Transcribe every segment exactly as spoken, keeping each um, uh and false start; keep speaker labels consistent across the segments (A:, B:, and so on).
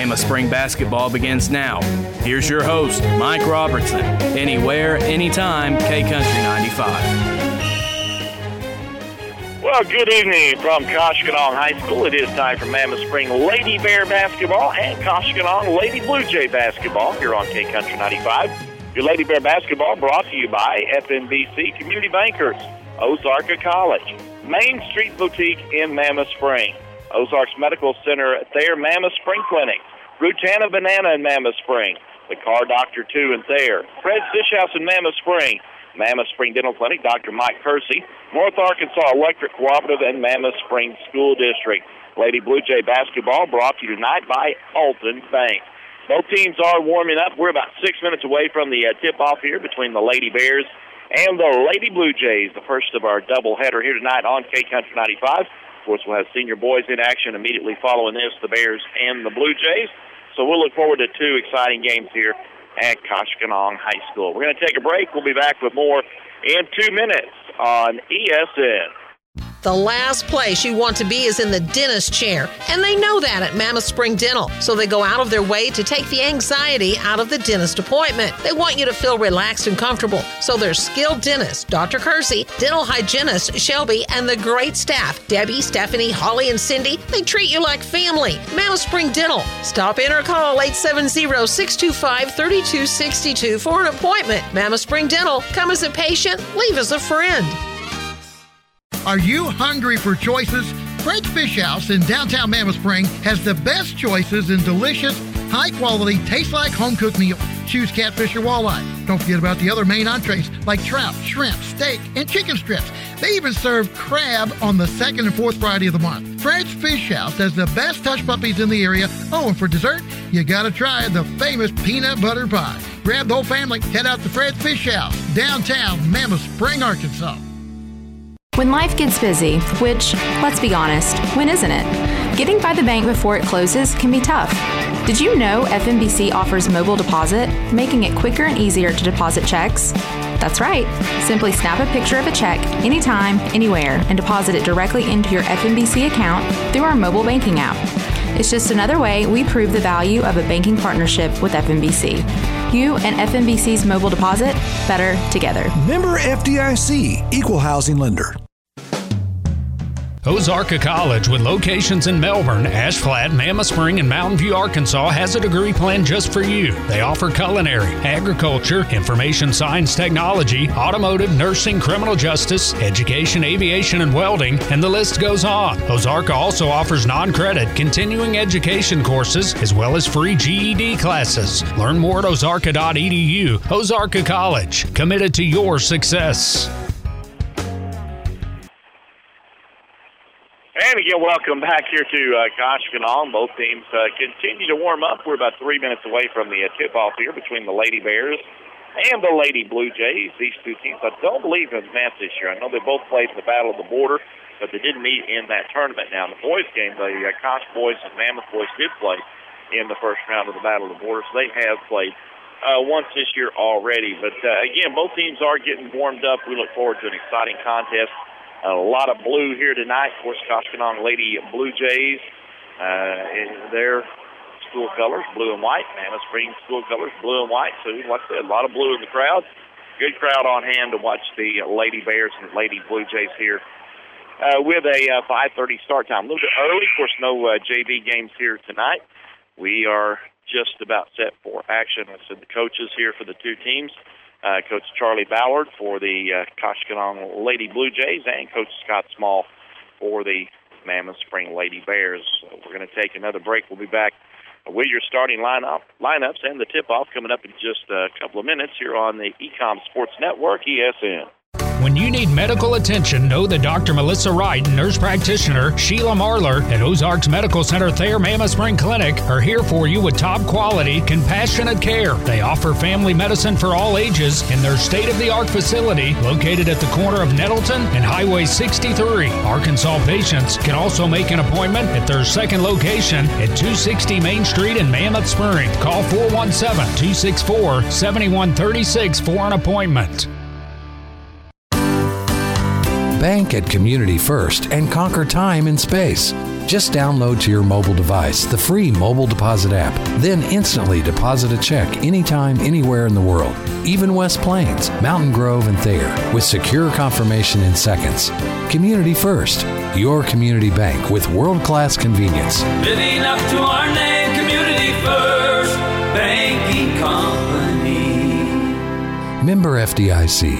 A: Mammoth Spring basketball begins now. Here's your host, Mike Robertson. Anywhere, anytime, K Country ninety-five.
B: Well, good evening from Koshkonong High School. It is time for Mammoth Spring Lady Bear basketball and Koshkonong Lady Blue Jay basketball here on K Country ninety-five. Your Lady Bear basketball brought to you by F N B C Community Bankers, Ozarka College, Main Street Boutique in Mammoth Spring, Ozarks Medical Center Thayer Mammoth Spring Clinic, Rutana Banana in Mammoth Spring, the Car Doctor two in Thayer, Fred's Fish House in Mammoth Spring, Mammoth Spring Dental Clinic, Doctor Mike Kersey, North Arkansas Electric Cooperative, and Mammoth Spring School District. Lady Blue Jay basketball brought to you tonight by Alton Bank. Both teams are warming up. We're about six minutes away from the uh, tip-off here between the Lady Bears and the Lady Blue Jays, the first of our doubleheader here tonight on K Country ninety-five. Of course, we'll have senior boys in action immediately following this, the Bears and the Blue Jays. So we'll look forward to two exciting games here at Koshkonong High School. We're going to take a break. We'll be back with more in two minutes on E S N.
C: The last place you want to be is in the dentist chair, and they know that at Mammoth Spring Dental, so they go out of their way to take the anxiety out of the dentist appointment. They want you to feel relaxed and comfortable, so their skilled dentist, Doctor Kersey, dental hygienist Shelby, and the great staff, Debbie, Stephanie, Holly, and Cindy, they treat you like family. Mammoth Spring Dental. Stop in or call eight seven zero, six two five, three two six two for an appointment. Mammoth Spring Dental. Come as a patient, leave as a friend.
D: Are you hungry for choices? Fred's Fish House in downtown Mammoth Spring has the best choices in delicious, high-quality, taste-like home-cooked meals. Choose catfish or walleye. Don't forget about the other main entrees like trout, shrimp, steak, and chicken strips. They even serve crab on the second and fourth Friday of the month. Fred's Fish House has the best hush puppies in the area. Oh, and for dessert, you gotta try the famous peanut butter pie. Grab the whole family, head out to Fred's Fish House, downtown Mammoth Spring, Arkansas.
E: When life gets busy, which, let's be honest, when isn't it? Getting by the bank before it closes can be tough. Did you know F N B C offers mobile deposit, making it quicker and easier to deposit checks? That's right. Simply snap a picture of a check anytime, anywhere, and deposit it directly into your F N B C account through our mobile banking app. It's just another way we prove the value of a banking partnership with F N B C. You and F N B C's mobile deposit, better together.
F: Member F D I C, Equal Housing Lender.
G: Ozarka College, with locations in Melbourne, Ashflat, Mammoth Spring, and Mountain View, Arkansas, has a degree plan just for you. They offer culinary, agriculture, information science technology, automotive, nursing, criminal justice, education, aviation, and welding, and the list goes on. Ozarka also offers non-credit continuing education courses as well as free G E D classes. Learn more at ozarka dot e d u. Ozarka College, committed to your success.
B: And again, welcome back here to uh, Koshkonong. Both teams uh, continue to warm up. We're about three minutes away from the uh, tip-off here between the Lady Bears and the Lady Blue Jays. These two teams, I don't believe, have met this year. I know they both played in the Battle of the Border, but they didn't meet in that tournament. Now, in the boys' game, the uh, Kosh boys and Mammoth boys did play in the first round of the Battle of the Border, so they have played uh, once this year already. But, uh, again, both teams are getting warmed up. We look forward to an exciting contest. A lot of blue here tonight. Of course, Koshkonong Lady Blue Jays, uh, in their school colors, blue and white. Mammoth Spring school colors, blue and white. So, like I said, a lot of blue in the crowd. Good crowd on hand to watch the Lady Bears and Lady Blue Jays here uh, with a uh, five thirty start time. A little bit early. Of course, no uh, J V games here tonight. We are just about set for action. I said the coaches here for the two teams. Uh, Coach Charlie Ballard for the uh, Koshkonong Lady Blue Jays and Coach Scott Small for the Mammoth Spring Lady Bears. So we're going to take another break. We'll be back with your starting lineup, lineups and the tip-off coming up in just a couple of minutes here on the Ecom Sports Network, E S N.
G: When you need medical attention, know that Doctor Melissa Wright and nurse practitioner Sheila Marler at Ozarks Medical Center Thayer Mammoth Spring Clinic are here for you with top quality, compassionate care. They offer family medicine for all ages in their state-of-the-art facility located at the corner of Nettleton and Highway sixty-three. Arkansas patients can also make an appointment at their second location at two sixty Main Street in Mammoth Spring. Call four one seven, two six four, seven one three six for an appointment.
F: Bank at Community First and conquer time and space. Just download to your mobile device the free Mobile Deposit app, then instantly deposit a check anytime, anywhere in the world, even West Plains, Mountain Grove, and Thayer, with secure confirmation in seconds. Community First, your community bank with world-class convenience.
H: Living up to our name, Community First Banking Company.
F: Member F D I C.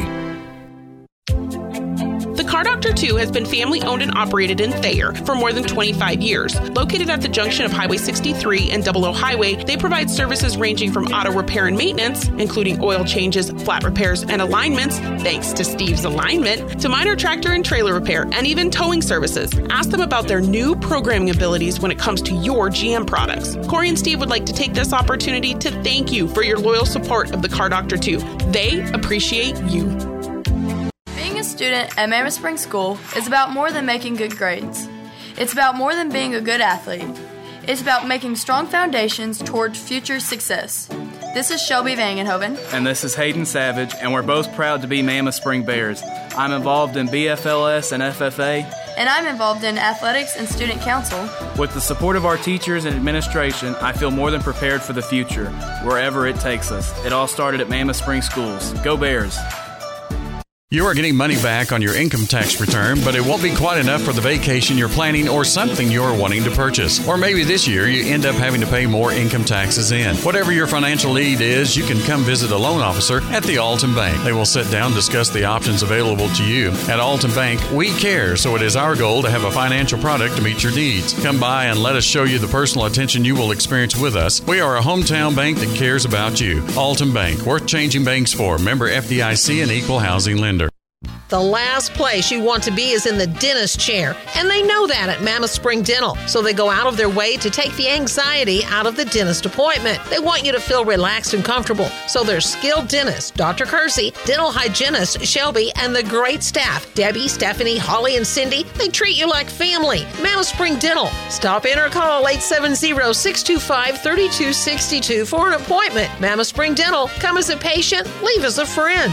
I: Car Doctor two has been family-owned and operated in Thayer for more than twenty-five years. Located at the junction of Highway sixty-three and Double O Highway, they provide services ranging from auto repair and maintenance, including oil changes, flat repairs, and alignments, thanks to Steve's Alignment, to minor tractor and trailer repair, and even towing services. Ask them about their new programming abilities when it comes to your G M products. Corey and Steve would like to take this opportunity to thank you for your loyal support of the Car Doctor two. They appreciate you.
J: Being a student at Mammoth Spring School is about more than making good grades. It's about more than being a good athlete. It's about making strong foundations toward future success. This is Shelby Vangenhoven.
A: And this is Hayden Savage, and we're both proud to be Mammoth Spring Bears. I'm involved in B F L S and F F A.
J: And I'm involved in athletics and student council.
A: With the support of our teachers and administration, I feel more than prepared for the future, wherever it takes us. It all started at Mammoth Spring Schools. Go Bears!
K: You are getting money back on your income tax return, but it won't be quite enough for the vacation you're planning or something you're wanting to purchase. Or maybe this year you end up having to pay more income taxes in. Whatever your financial need is, you can come visit a loan officer at the Alton Bank. They will sit down and discuss the options available to you. At Alton Bank, we care, so it is our goal to have a financial product to meet your needs. Come by and let us show you the personal attention you will experience with us. We are a hometown bank that cares about you. Alton Bank, worth changing banks for. Member F D I C and Equal Housing Lender.
C: The last place you want to be is in the dentist chair, and they know that at Mammoth Spring Dental, so they go out of their way to take the anxiety out of the dentist appointment. They want you to feel relaxed and comfortable, so their skilled dentist, Doctor Kersey, dental hygienist Shelby, and the great staff, Debbie, Stephanie, Holly, and Cindy, they treat you like family. Mammoth Spring Dental. Stop in or call eight seven zero, six two five, three two six two for an appointment. Mammoth Spring Dental. Come as a patient, leave as a friend.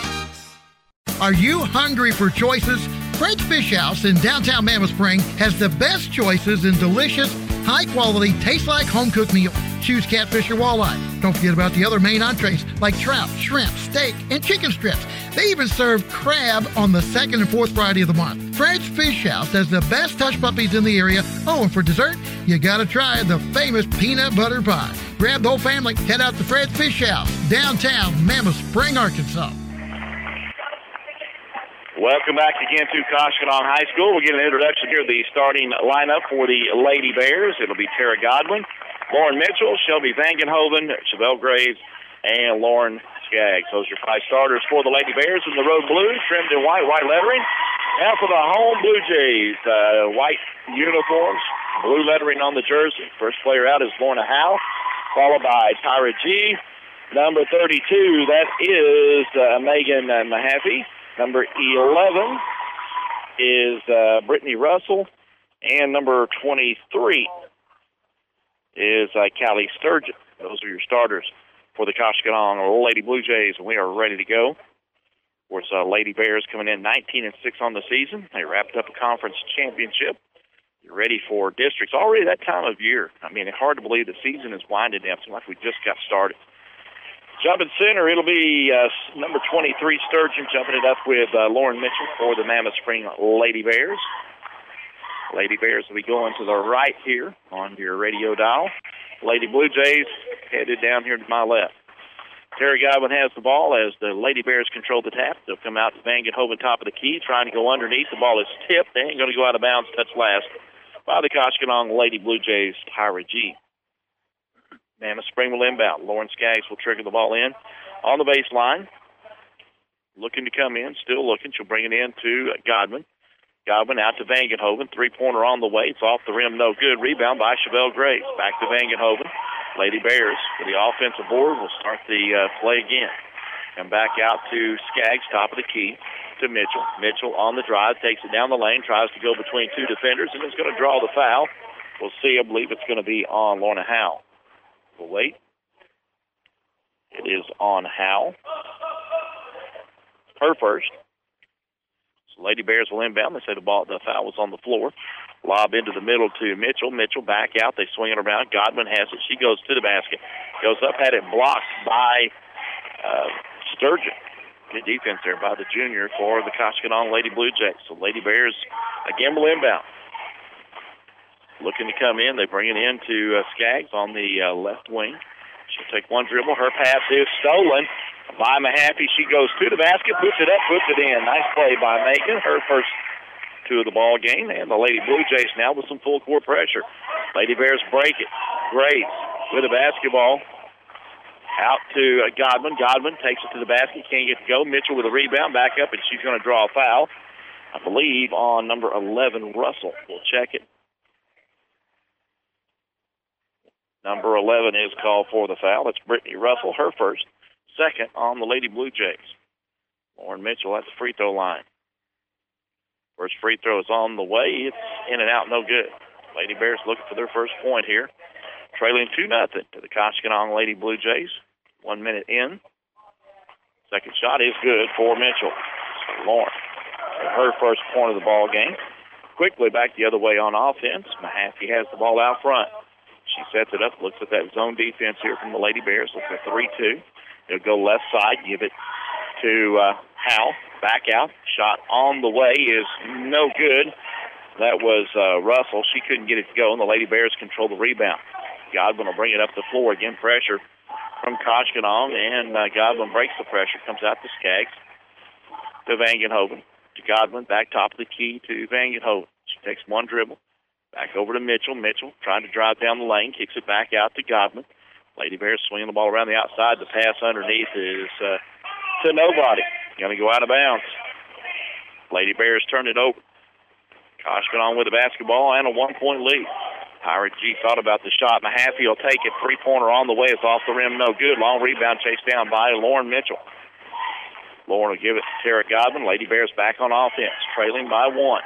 D: Are you hungry for choices? Fred's Fish House in downtown Mammoth Spring has the best choices in delicious, high-quality, taste-like home-cooked meals. Choose catfish or walleye. Don't forget about the other main entrees like trout, shrimp, steak, and chicken strips. They even serve crab on the second and fourth Friday of the month. Fred's Fish House has the best hush puppies in the area. Oh, and for dessert, you gotta try the famous peanut butter pie. Grab the whole family, head out to Fred's Fish House, downtown Mammoth Spring, Arkansas.
B: Welcome back again to Koshkonong High School. We'll get an introduction here of the starting lineup for the Lady Bears. It'll be Tara Godwin, Lauren Mitchell, Shelby Vangenhoven, Chevelle Graves, and Lauren Skaggs. Those are five starters for the Lady Bears in the road blue, trimmed in white, white lettering. Now for the home Blue Jays, uh, white uniforms, blue lettering on the jersey. First player out is Lorna Howe, followed by Tyra G. Number thirty-two, that is uh, Megan uh, Mahaffey. Number eleven is uh, Brittany Russell, and number twenty-three is uh, Callie Sturgeon. Those are your starters for the Koshkonong Lady Blue Jays, and we are ready to go. Of course, uh, Lady Bears coming in nineteen and six on the season. They wrapped up a conference championship. You're ready for districts already that time of year. I mean, it's hard to believe the season is winding down. It seems like we just got started. Jumping center, it'll be uh, number twenty-three, Sturgeon, jumping it up with uh, Lauren Mitchell for the Mammoth Spring Lady Bears. Lady Bears will be going to the right here on your radio dial. Lady Blue Jays headed down here to my left. Terry Godwin has the ball as the Lady Bears control the tap. They'll come out to Vangenhoven, top of the key, trying to go underneath. The ball is tipped. They ain't going to go out of bounds, touch last by the Koshkonong Lady Blue Jays, Tyra G. Mammoth Spring will inbound. Lauren Skaggs will trigger the ball in on the baseline. Looking to come in, still looking. She'll bring it in to Godwin. Godwin out to Vangenhoven. Three-pointer on the way. It's off the rim, no good. Rebound by Chevelle Graves. Back to Vangenhoven. Lady Bears for the offensive board will start the uh, play again. Come back out to Skaggs, top of the key, to Mitchell. Mitchell on the drive, takes it down the lane, tries to go between two defenders, and is going to draw the foul. We'll see. I believe it's going to be on Lorna Howe. We'll wait. It is on Howe. Her first. So Lady Bears will inbound. They say the ball, the foul was on the floor. Lob into the middle to Mitchell. Mitchell back out. They swing it around. Godwin has it. She goes to the basket. Goes up, had it blocked by uh, Sturgeon. Good defense there by the junior for the Koshkonong Lady Blue Jays. So Lady Bears again will inbound. Looking to come in. They bring it in to uh, Skaggs on the uh, left wing. She'll take one dribble. Her pass is stolen by Mahaffey. She goes to the basket, puts it up, puts it in. Nice play by Macon. Her first two of the ball game. And the Lady Blue Jays now with some full court pressure. Lady Bears break it. Grace with a basketball. Out to uh, Godwin. Godwin takes it to the basket. Can't get to go. Mitchell with a rebound. Back up, and she's going to draw a foul. I believe on number eleven, Russell. We'll check it. Number eleven is called for the foul. That's Brittany Russell, her first. Second on the Lady Blue Jays. Lauren Mitchell at the free throw line. First free throw is on the way. It's in and out, no good. Lady Bears looking for their first point here. Trailing two nothing to the Koshkonong Lady Blue Jays. One minute in. Second shot is good for Mitchell. So Lauren, her first point of the ball game. Quickly back the other way on offense. Mahaffey has the ball out front. She sets it up, looks at that zone defense here from the Lady Bears. Looks at three two. They'll go left side, give it to uh, Howell. Back out. Shot on the way is no good. That was uh, Russell. She couldn't get it to go, and the Lady Bears control the rebound. Godwin will bring it up the floor. Again, pressure from Koshkonong, and uh, Godwin breaks the pressure. Comes out to Skaggs. To Vangenhoven. To Godwin. Back top of the key to Vangenhoven. She takes one dribble. Back over to Mitchell. Mitchell trying to drive down the lane. Kicks it back out to Godwin. Lady Bears swinging the ball around the outside. The pass underneath is uh, to nobody. Going to go out of bounds. Lady Bears turn it over. Koshkonong with the basketball and a one-point lead. Pirate G thought about the shot. Mahaffey will take it. Three-pointer on the way. It's off the rim. No good. Long rebound chased down by Lauren Mitchell. Lauren will give it to Tara Godwin. Lady Bears back on offense. Trailing by one.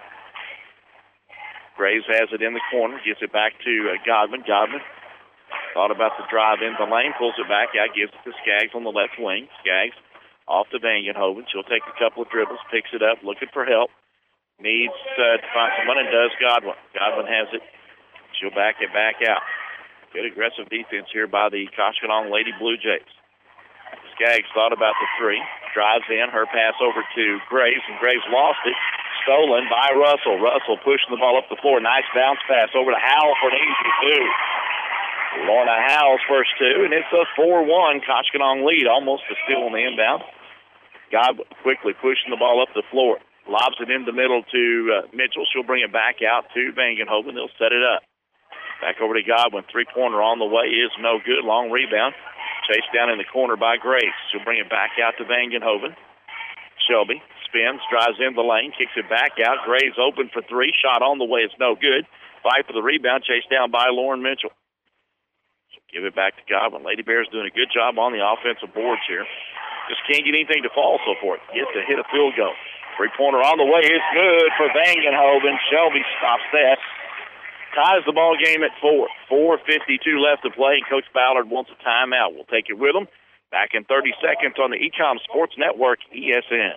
B: Graves has it in the corner. Gives it back to uh, Godwin. Godwin thought about the drive in the lane. Pulls it back out. Gives it to Skaggs on the left wing. Skaggs off to Vangenhoven. She'll take a couple of dribbles. Picks it up. Looking for help. Needs uh, to find someone, and does Godwin. Godwin has it. She'll back it back out. Good aggressive defense here by the Koshkonong Lady Blue Jays. Skaggs thought about the three. Drives in. Her pass over to Graves, and Graves lost it. Stolen by Russell. Russell pushing the ball up the floor. Nice bounce pass over to Howell for an easy two. Lorna Howell's first two, and it's a four one Koshkonong lead. Almost a steal on the inbound. Godwin quickly pushing the ball up the floor. Lobs it in the middle to uh, Mitchell. She'll bring it back out to Vangenhoven. They'll set it up. Back over to Godwin. Three-pointer on the way is no good. Long rebound. Chased down in the corner by Grace. She'll bring it back out to Vangenhoven. Shelby spins, drives in the lane, kicks it back out. Graves open for three. Shot on the way. It's no good. Fight for the rebound. Chased down by Lauren Mitchell. She'll give it back to Godwin. Lady Bears doing a good job on the offensive boards here. Just can't get anything to fall so for it. Get to hit a field goal. Three-pointer on the way is good for Vangenhoven. Shelby stops that. Ties the ball game at four. four fifty-two left to play, and Coach Ballard wants a timeout. We'll take it with him. Back in thirty seconds on the Ecom Sports Network, E S N.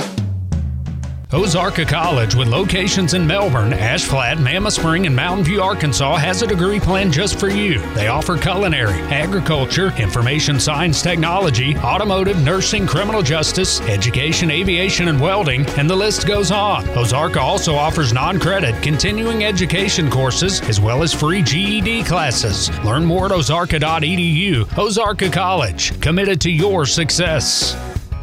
G: Ozarka College, with locations in Melbourne, Ashflat, Mammoth Spring, and Mountain View, Arkansas, has a degree plan just for you. They offer culinary, agriculture, information science technology, automotive, nursing, criminal justice, education, aviation, and welding, and the list goes on. Ozarka also offers non-credit continuing education courses as well as free G E D classes. Learn more at ozarka dot e d u. Ozarka College, committed to your success.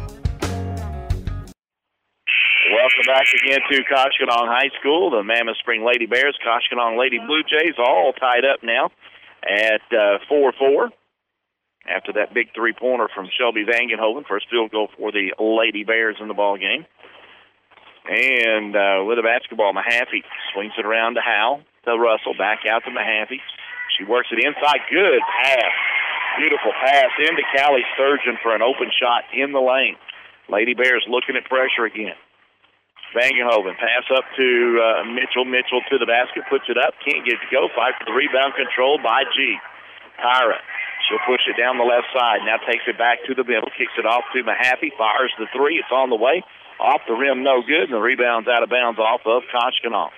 B: Welcome back again to Koshkonong High School. The Mammoth Spring Lady Bears, Koshkonong Lady Blue Jays, all tied up now at uh, four four. After that big three-pointer from Shelby Vangenhoven, first field goal for the Lady Bears in the ball game. And uh, with a basketball, Mahaffey swings it around to Howell, to Russell, back out to Mahaffey. She works it inside. Good pass. Beautiful pass into Callie Sturgeon for an open shot in the lane. Lady Bears looking at pressure again. Vangenhoven pass up to uh, Mitchell. Mitchell to the basket, puts it up, can't get it to go. Fight for the rebound, controlled by G. Tyra. She'll push it down the left side. Now takes it back to the middle. Kicks it off to Mahaffey. Fires the three. It's on the way. Off the rim, no good. And the rebound's out of bounds off of Koshkonong.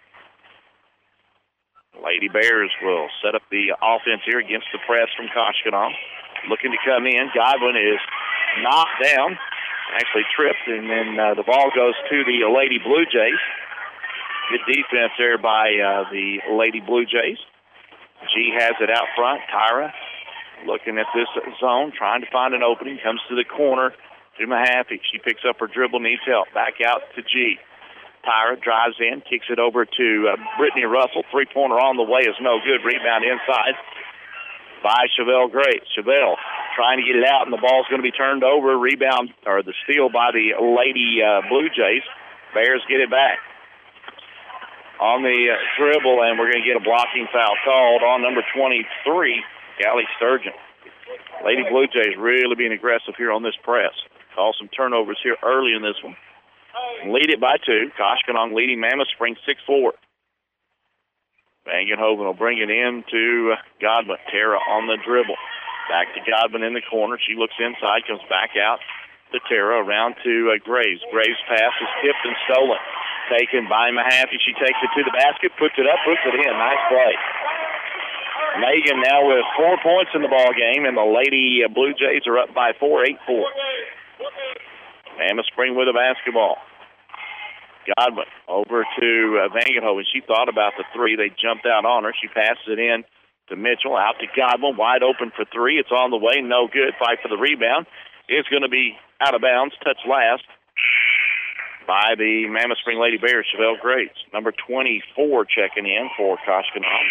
B: Lady Bears will set up the offense here against the press from Koshkonong. Looking to come in. Godwin is knocked down. Actually tripped. And then uh, the ball goes to the Lady Blue Jays. Good defense there by uh, the Lady Blue Jays. G has it out front. Tyra looking at this zone, trying to find an opening. Comes to the corner to Mahaffey. She picks up her dribble, needs help. Back out to G. Tyra drives in, kicks it over to uh, Brittany Russell. Three-pointer on the way is no good. Rebound inside by Chevelle Grace. Chevelle trying to get it out, and the ball's going to be turned over. Rebound, or the steal by the Lady uh, Blue Jays. Bears get it back on the uh, dribble, and we're going to get a blocking foul called on number twenty-three, Callie Sturgeon. Lady Blue Jays really being aggressive here on this press. Call some turnovers here early in this one. Lead it by two. Koshkonong leading Mammoth Spring six four. Vangenhoven will bring it in to Godwin. Tara on the dribble. Back to Godwin in the corner. She looks inside, comes back out to Tara, around to uh, Graves. Graves' pass is tipped and stolen. Taken by Mahaffey. She takes it to the basket, puts it up, puts it in. Nice play. Megan now with four points in the ball game, and the Lady Blue Jays are up by four, eight four. Mammoth Spring with a basketball. Godwin over to uh, Vangenhoven. She thought about the three. They jumped out on her. She passes it in to Mitchell. Out to Godwin. Wide open for three. It's on the way. No good. Fight for the rebound. It's going to be out of bounds. Touch last by the Mammoth Spring Lady Bears, Chevelle Grace. Number twenty-four checking in for Koshkonong.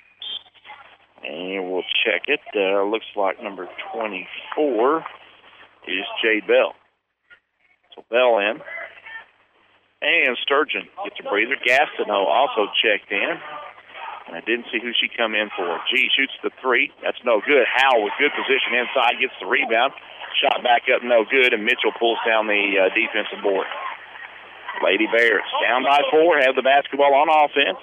B: And we'll check it. Uh, looks like number twenty-four is Jade Bell. So Bell in. And Sturgeon gets a breather. Gastineau also checked in. And I didn't see who she come in for. G shoots the three. That's no good. Howell with good position inside gets the rebound. Shot back up, no good. And Mitchell pulls down the uh, defensive board. Lady Bears down by four. Have the basketball on offense.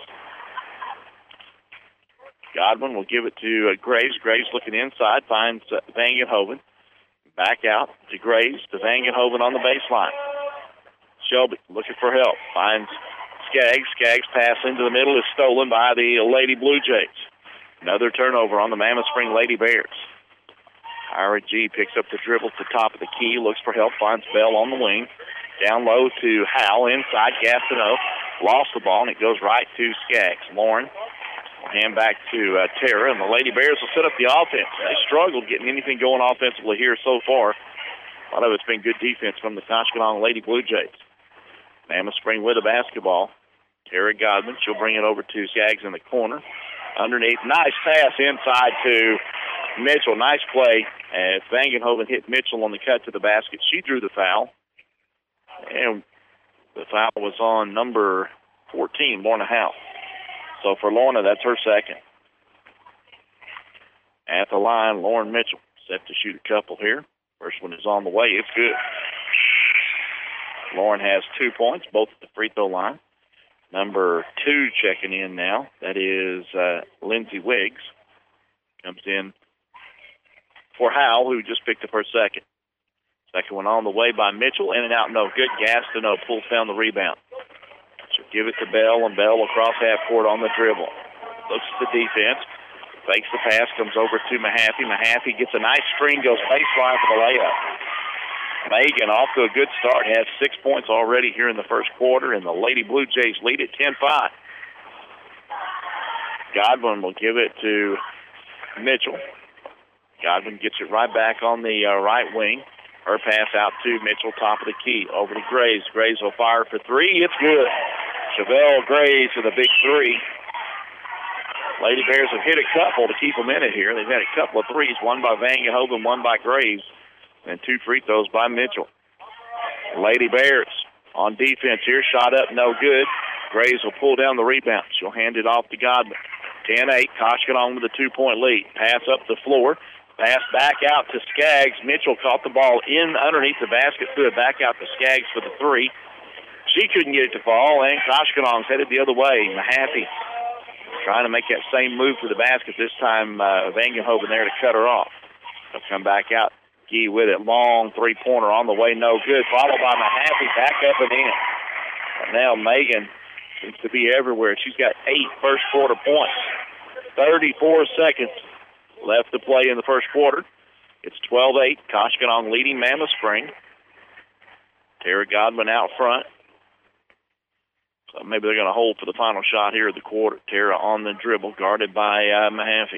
B: Godwin will give it to uh, Graves. Graves looking inside. Finds uh, Vangenhoven. Back out to Graves. To Vangenhoven on the baseline. Shelby looking for help. Finds Skaggs. Skaggs pass into the middle is stolen by the Lady Blue Jays. Another turnover on the Mammoth Spring Lady Bears. Ira G picks up the dribble to the top of the key. Looks for help. Finds Bell on the wing. Down low to Howell. Inside Gastineau. Lost the ball, and it goes right to Skaggs. Lauren will hand back to uh, Tara, and the Lady Bears will set up the offense. They struggled getting anything going offensively here so far. A lot of it's been good defense from the Koshkonong Lady Blue Jays. Mammoth Spring with a basketball. Tara Godwin, she'll bring it over to Skaggs in the corner. Underneath, nice pass inside to Mitchell. Nice play as Vangenhoven hit Mitchell on the cut to the basket. She drew the foul. And the foul was on number fourteen, Lorna Howe. So for Lorna, that's her second. At the line, Lauren Mitchell set to shoot a couple here. First one is on the way. It's good. Lauren has two points, both at the free throw line. Number two checking in now. That is uh, Lindsay Wiggs. Comes in for Howell, who just picked up her second. Second one on the way by Mitchell. In and out, no good. Gastineau pulls down the rebound. She'll give it to Bell, and Bell across half court on the dribble. Looks at the defense. Fakes the pass, comes over to Mahaffey. Mahaffey gets a nice screen, goes baseline for the layup. Megan off to a good start, has six points already here in the first quarter, and the Lady Blue Jays lead at ten five. Godwin will give it to Mitchell. Godwin gets it right back on the uh, right wing. Her pass out to Mitchell, top of the key. Over to Graves. Graves will fire for three. It's good. Chevelle Graves with a big three. Lady Bears have hit a couple to keep them in it here. They've had a couple of threes, one by Vangenhoven, one by Graves, and two free throws by Mitchell. Lady Bears on defense here. Shot up, no good. Graves will pull down the rebound. She'll hand it off to Godwin. ten eight, Koshkonong with a two-point lead. Pass up the floor. Pass back out to Skaggs. Mitchell caught the ball in underneath the basket, threw it back out to Skaggs for the three. She couldn't get it to fall, and Koshkonong's headed the other way. Mahaffey trying to make that same move to the basket. This time, uh, Vangenhoven there to cut her off. They'll come back out. Gee with it. Long three-pointer on the way. No good. Followed by Mahaffey. Back up and in. And now Megan seems to be everywhere. She's got eight first-quarter points. thirty-four seconds left to play in the first quarter. It's twelve eight. Koshkonong leading Mammoth Spring. Tara Godwin out front. So maybe they're going to hold for the final shot here of the quarter. Tara on the dribble, guarded by uh, Mahaffey.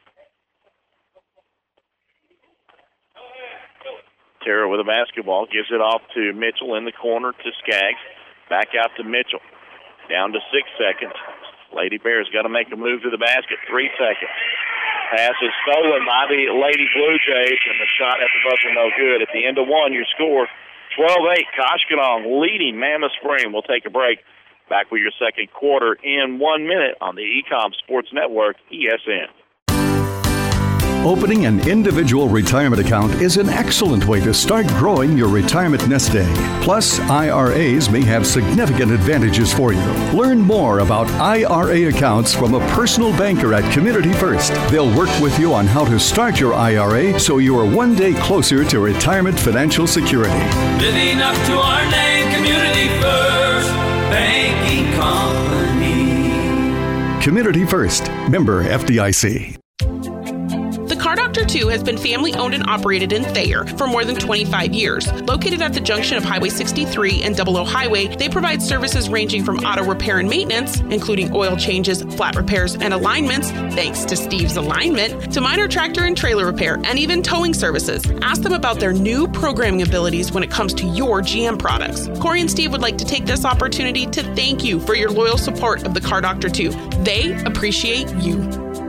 B: Tara with a basketball, gives it off to Mitchell in the corner to Skaggs. Back out to Mitchell. Down to six seconds. Lady Bears got to make a move to the basket. Three seconds. Pass is stolen by the Lady Blue Jays, and the shot at the buzzer no good. At the end of one, your score twelve eight. Koshkonong leading Mammoth Spring. We'll take a break. Back with your second quarter in one minute on the Ecom Sports Network, E S N.
L: Opening an individual retirement account is an excellent way to start growing your retirement nest egg. Plus, I R As may have significant advantages for you. Learn more about I R A accounts from a personal banker at Community First. They'll work with you on how to start your I R A so you are one day closer to retirement financial security.
H: Living up to our name, Community First Banking Company.
L: Community First, member F D I C.
I: The Car Doctor two has been family-owned and operated in Thayer for more than twenty-five years. Located at the junction of Highway sixty-three and Double O Highway, they provide services ranging from auto repair and maintenance, including oil changes, flat repairs, and alignments, thanks to Steve's alignment, to minor tractor and trailer repair, and even towing services. Ask them about their new programming abilities when it comes to your G M products. Corey and Steve would like to take this opportunity to thank you for your loyal support of the Car Doctor two. They appreciate you.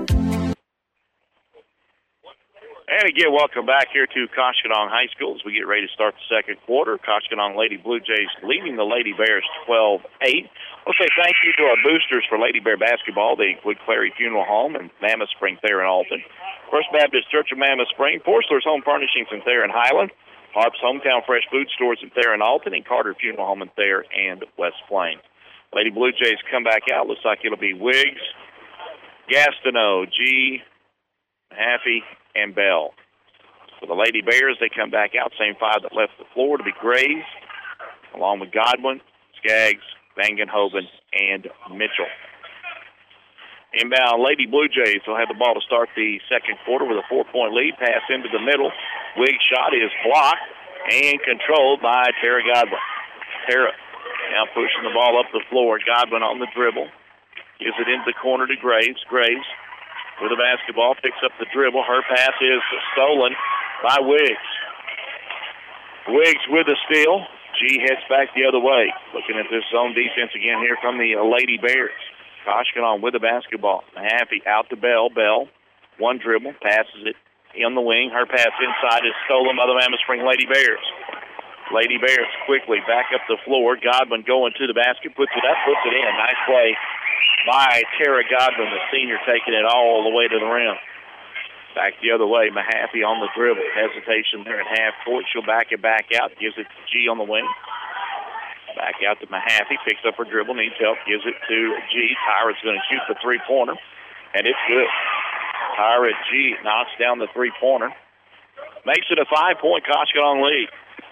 B: And again, welcome back here to Koshkonong High School as we get ready to start the second quarter. Koshkonong Lady Blue Jays leading the Lady Bears twelve eight. We'll say thank you to our boosters for Lady Bear basketball. They include Clary Funeral Home and Mammoth Spring Thayer and Alton, First Baptist Church of Mammoth Spring, Porcelain's Home Furnishings in Thayer and Highland, Harp's Hometown Fresh Food Stores in Thayer and Alton, and Carter Funeral Home in Thayer and West Plains. Lady Blue Jays come back out. Looks like it'll be Wiggs, Gastineau, G, Mahaffey, and Bell. For the Lady Bears, they come back out. Same five that left the floor to be Graves, along with Godwin, Skaggs, Vangenhoven, and Mitchell. Inbound Lady Blue Jays will have the ball to start the second quarter with a four-point lead. Pass into the middle. Wiggs' shot is blocked and controlled by Tara Godwin. Tara now pushing the ball up the floor. Godwin on the dribble. Gives it into the corner to Graves. Graves with the basketball, picks up the dribble. Her pass is stolen by Wiggs. Wiggs with the steal. G heads back the other way. Looking at this zone defense again here from the Lady Bears. Koshkonong with the basketball. Mahaffey out to Bell. Bell, one dribble, passes it in the wing. Her pass inside is stolen by the Mammoth Spring Lady Bears. Lady Bears quickly back up the floor. Godwin going to the basket, puts it up, puts it in. Nice play by Tara Godwin, the senior, taking it all the way to the rim. Back the other way, Mahaffey on the dribble. Hesitation there at half court. She'll back it back out, gives it to G on the wing. Back out to Mahaffey, picks up her dribble, needs help, gives it to G. Tyra's going to shoot the three-pointer, and it's good. Tyra G knocks down the three-pointer. Makes it a five-point Koshkonong lead.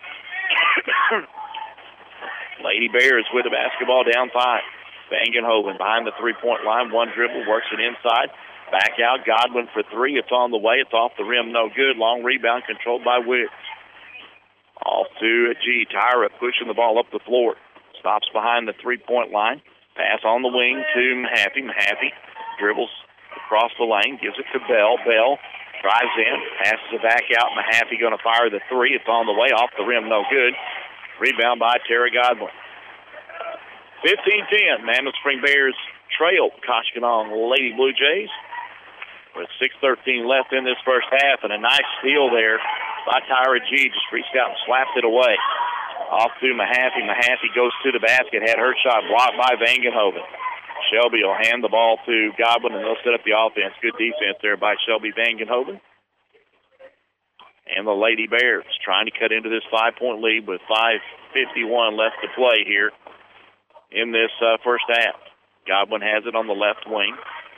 B: Lady Bears with the basketball down five. Vangenhoven behind the three-point line. One dribble, works it inside. Back out, Godwin for three. It's on the way. It's off the rim, no good. Long rebound controlled by Wiggs. Off to G. Tyra pushing the ball up the floor. Stops behind the three-point line. Pass on the wing to Mahaffey. Mahaffey dribbles across the lane, gives it to Bell. Bell drives in, passes it back out. Mahaffey going to fire the three. It's on the way, off the rim, no good. Rebound by Tara Godwin. fifteen ten, Mammoth Spring Bears trail Koshkonong Lady Blue Jays with six thirteen left in this first half, and a nice steal there by Tyra G. Just reached out and slapped it away. Off to Mahaffey. Mahaffey goes to the basket, had her shot blocked by Vangenhoven. Shelby will hand the ball to Godwin, and they'll set up the offense. Good defense there by Shelby Vangenhoven. And the Lady Bears trying to cut into this five-point lead with five fifty-one left to play here in this uh, first half. Godwin has it on the left wing.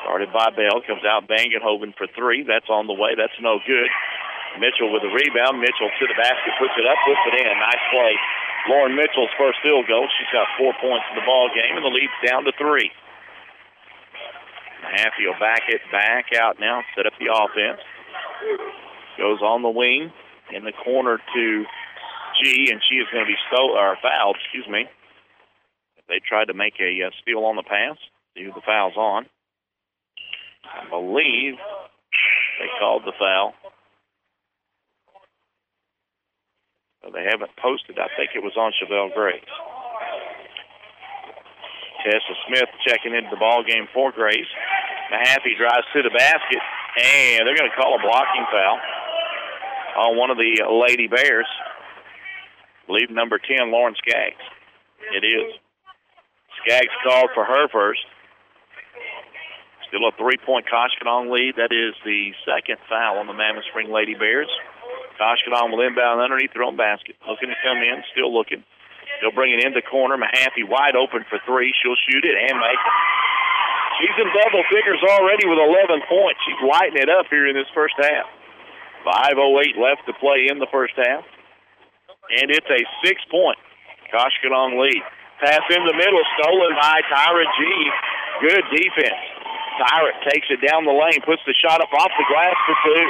B: Started by Bell, comes out Vangenhoven for three. That's on the way. That's no good. Mitchell with the rebound. Mitchell to the basket, puts it up, puts it in. Nice play. Lauren Mitchell's first field goal. She's got four points in the ball game, and the lead's down to three. Mahaffey will back it back out now, set up the offense. Goes on the wing in the corner to G, and she is going to be stole, or fouled, excuse me. They tried to make a uh, steal on the pass. See who the foul's on. I believe they called the foul. Well, they haven't posted. I think it was on Chevelle Grace. Tessa Smith checking into the ball game for Grace. Mahaffey drives to the basket, and they're going to call a blocking foul on one of the Lady Bears. I believe number ten, Lauren Skaggs. It is. Skaggs called for her first. Still a three-point Koshkonong lead. That is the second foul on the Mammoth Spring Lady Bears. Koshkonong will inbound underneath their own basket. Looking to come in, still looking. They'll bring it in the corner. Mahaffey wide open for three. She'll shoot it and make it. She's in double figures already with eleven points. She's lighting it up here in this first half. five oh eight left to play in the first half. And it's a six-point Koshkonong lead. Pass in the middle, stolen by Tyra G. Good defense. Tyra takes it down the lane, puts the shot up off the glass for two.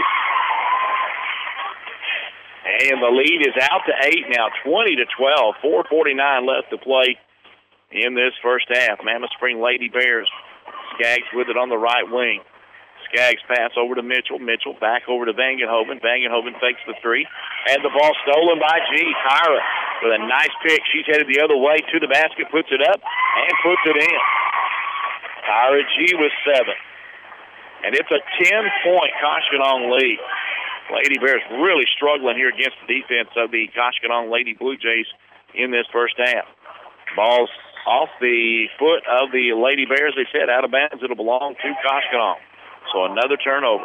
B: And the lead is out to eight now, twenty to twelve. four forty-nine left to play in this first half. Mammoth Spring Lady Bears. Skaggs with it on the right wing. Skaggs pass over to Mitchell. Mitchell back over to Vangenhoven. Vangenhoven fakes the three. And the ball stolen by G. Tyra with a nice pick. She's headed the other way to the basket, puts it up, and puts it in. Tyra G with seven. And it's a ten-point Koshkonong lead. Lady Bears really struggling here against the defense of the Koshkonong Lady Blue Jays in this first half. Ball's off the foot of the Lady Bears. They said out of bounds. It'll belong to Koshkonong. So another turnover.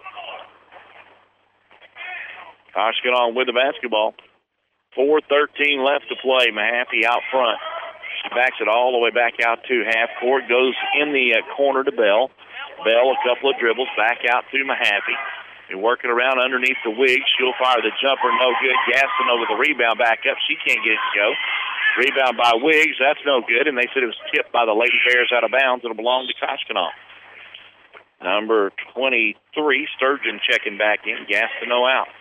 B: Koshkonong with the basketball. four thirteen left to play. Mahaffey out front. She backs it all the way back out to half court. Goes in the uh, corner to Bell. Bell, a couple of dribbles, back out to Mahaffey. They're working around underneath the wig. She'll fire the jumper, no good. Gastineau with the rebound back up. She can't get it to go. Rebound by Wiggs, that's no good. And they said it was tipped by the Lady Bears out of bounds. It'll belong to Koshkonong. Number twenty-three, Sturgeon checking back in. Gastineau out.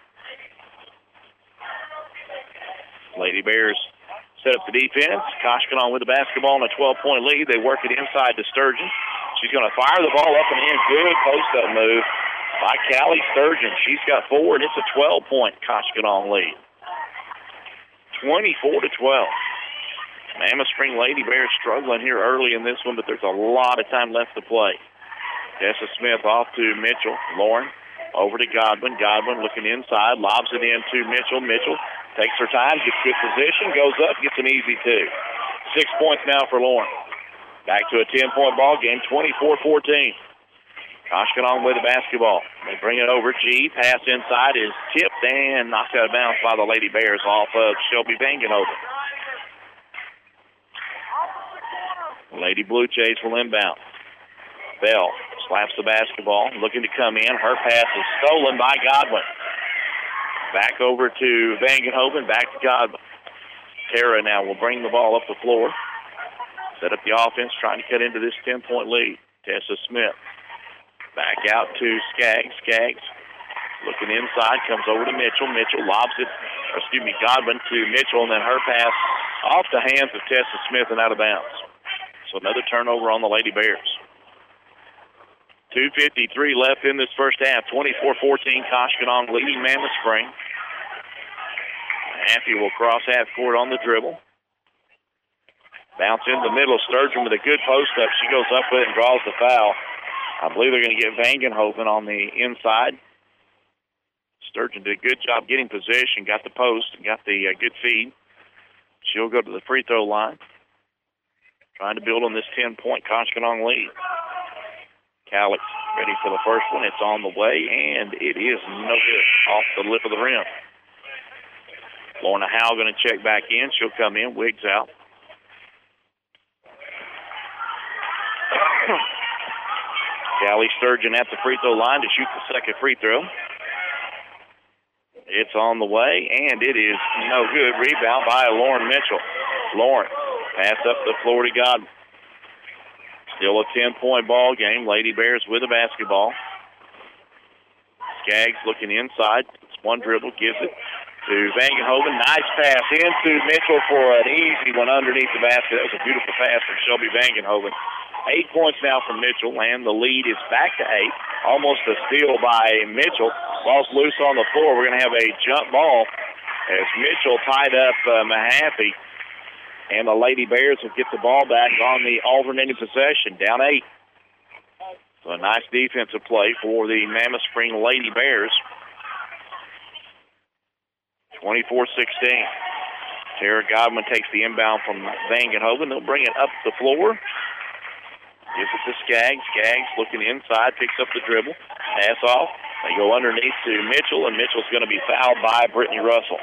B: Lady Bears set up the defense. Koshkonong with the basketball in a twelve-point lead. They work it inside to Sturgeon. She's going to fire the ball up and in. Good post-up move by Callie Sturgeon. She's got four, and it's a twelve-point Koshkonong lead. twenty-four to twelve. Mammoth Spring Lady Bears struggling here early in this one, but there's a lot of time left to play. Tessa Smith off to Mitchell. Lauren over to Godwin. Godwin looking inside, lobs it in to Mitchell. Mitchell takes her time, gets good position, goes up, gets an easy two. Six points now for Lauren. Back to a ten-point ball game, twenty-four fourteen. Koshkonong with the basketball. They bring it over. G, pass inside is tipped and knocked out of bounds by the Lady Bears off of Shelby Vangenhoven. Lady Blue Jays will inbound. Bell slaps the basketball, looking to come in. Her pass is stolen by Godwin. Back over to Vangenhoven, back to Godwin. Tara now will bring the ball up the floor. Set up the offense, trying to cut into this ten-point lead. Tessa Smith. Back out to Skaggs. Skaggs looking inside, comes over to Mitchell. Mitchell lobs it, or excuse me, Godwin to Mitchell, and then her pass off the hands of Tessa Smith and out of bounds. So another turnover on the Lady Bears. two fifty-three left in this first half. twenty-four fourteen, Koshkonong leading Mammoth Spring. Mahaffey will cross half court on the dribble. Bounce in the middle. Sturgeon with a good post-up. She goes up with it and draws the foul. I believe they're going to get Vangenhoven on the inside. Sturgeon did a good job getting position, got the post, and got the uh, good feed. She'll go to the free throw line, trying to build on this ten-point Koshkonong lead. Calix ready for the first one. It's on the way, and it is no good. Off the lip of the rim. Lorna Howe going to check back in. She'll come in. Wiggs out. Callie Sturgeon at the free throw line to shoot the second free throw. It's on the way, and it is no good. Rebound by Lauren Mitchell. Lauren, pass up the floor to Godwin. Still a ten-point ball game. Lady Bears with the basketball. Skaggs looking inside. It's one dribble, gives it to Vangenhoven. Nice pass into Mitchell for an easy one underneath the basket. That was a beautiful pass from Shelby Vangenhoven. Eight points now from Mitchell, and the lead is back to eight. Almost a steal by Mitchell. Ball's loose on the floor. We're going to have a jump ball as Mitchell tied up uh, Mahaffey. And the Lady Bears will get the ball back on the alternating possession, down eight. So a nice defensive play for the Mammoth Spring Lady Bears. twenty-four sixteen. Tara Godwin takes the inbound from Vangenhoven. They'll bring it up the floor. Gives it to Skaggs. Skaggs looking inside, picks up the dribble. Pass off. They go underneath to Mitchell, and Mitchell's going to be fouled by Brittany Russell.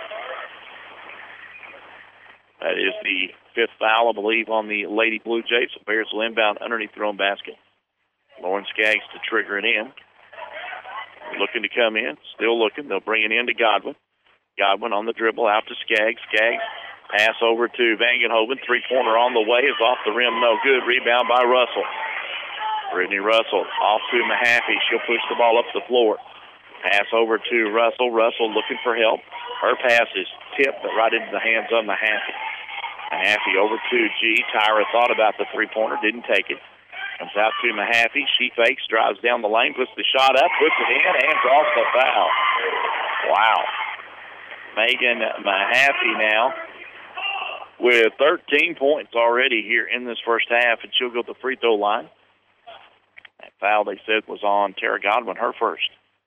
B: That is the fifth foul, I believe, on the Lady Blue Jays. So Bears will inbound underneath their own basket. Lauren Skaggs to trigger it in. Looking to come in. Still looking. They'll bring it in to Godwin. Godwin on the dribble out to Skaggs. Skaggs pass over to Vangenhoven. Three-pointer on the way is off the rim. No good. Rebound by Russell. Brittany Russell off to Mahaffey. She'll push the ball up the floor. Pass over to Russell. Russell looking for help. Her pass is tipped, but right into the hands of Mahaffey. Mahaffey over to G. Tyra thought about the three-pointer, didn't take it. Comes out to Mahaffey. She fakes, drives down the lane, puts the shot up, puts it in, and draws the foul. Wow. Megan Mahaffey now with thirteen points already here in this first half, and she'll go to the free throw line. That foul, they said, was on Tara Godwin, her first.